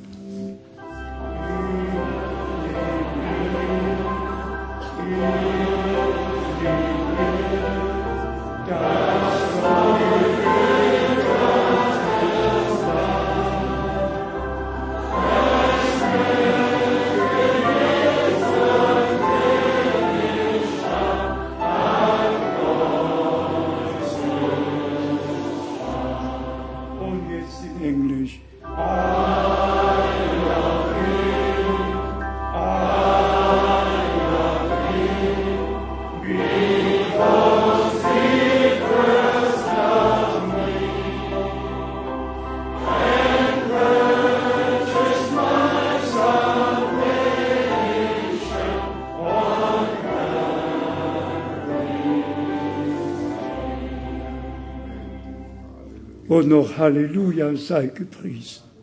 [SPEAKER 3] Und jetzt in Englisch. Und noch Halleluja sei gepriesen.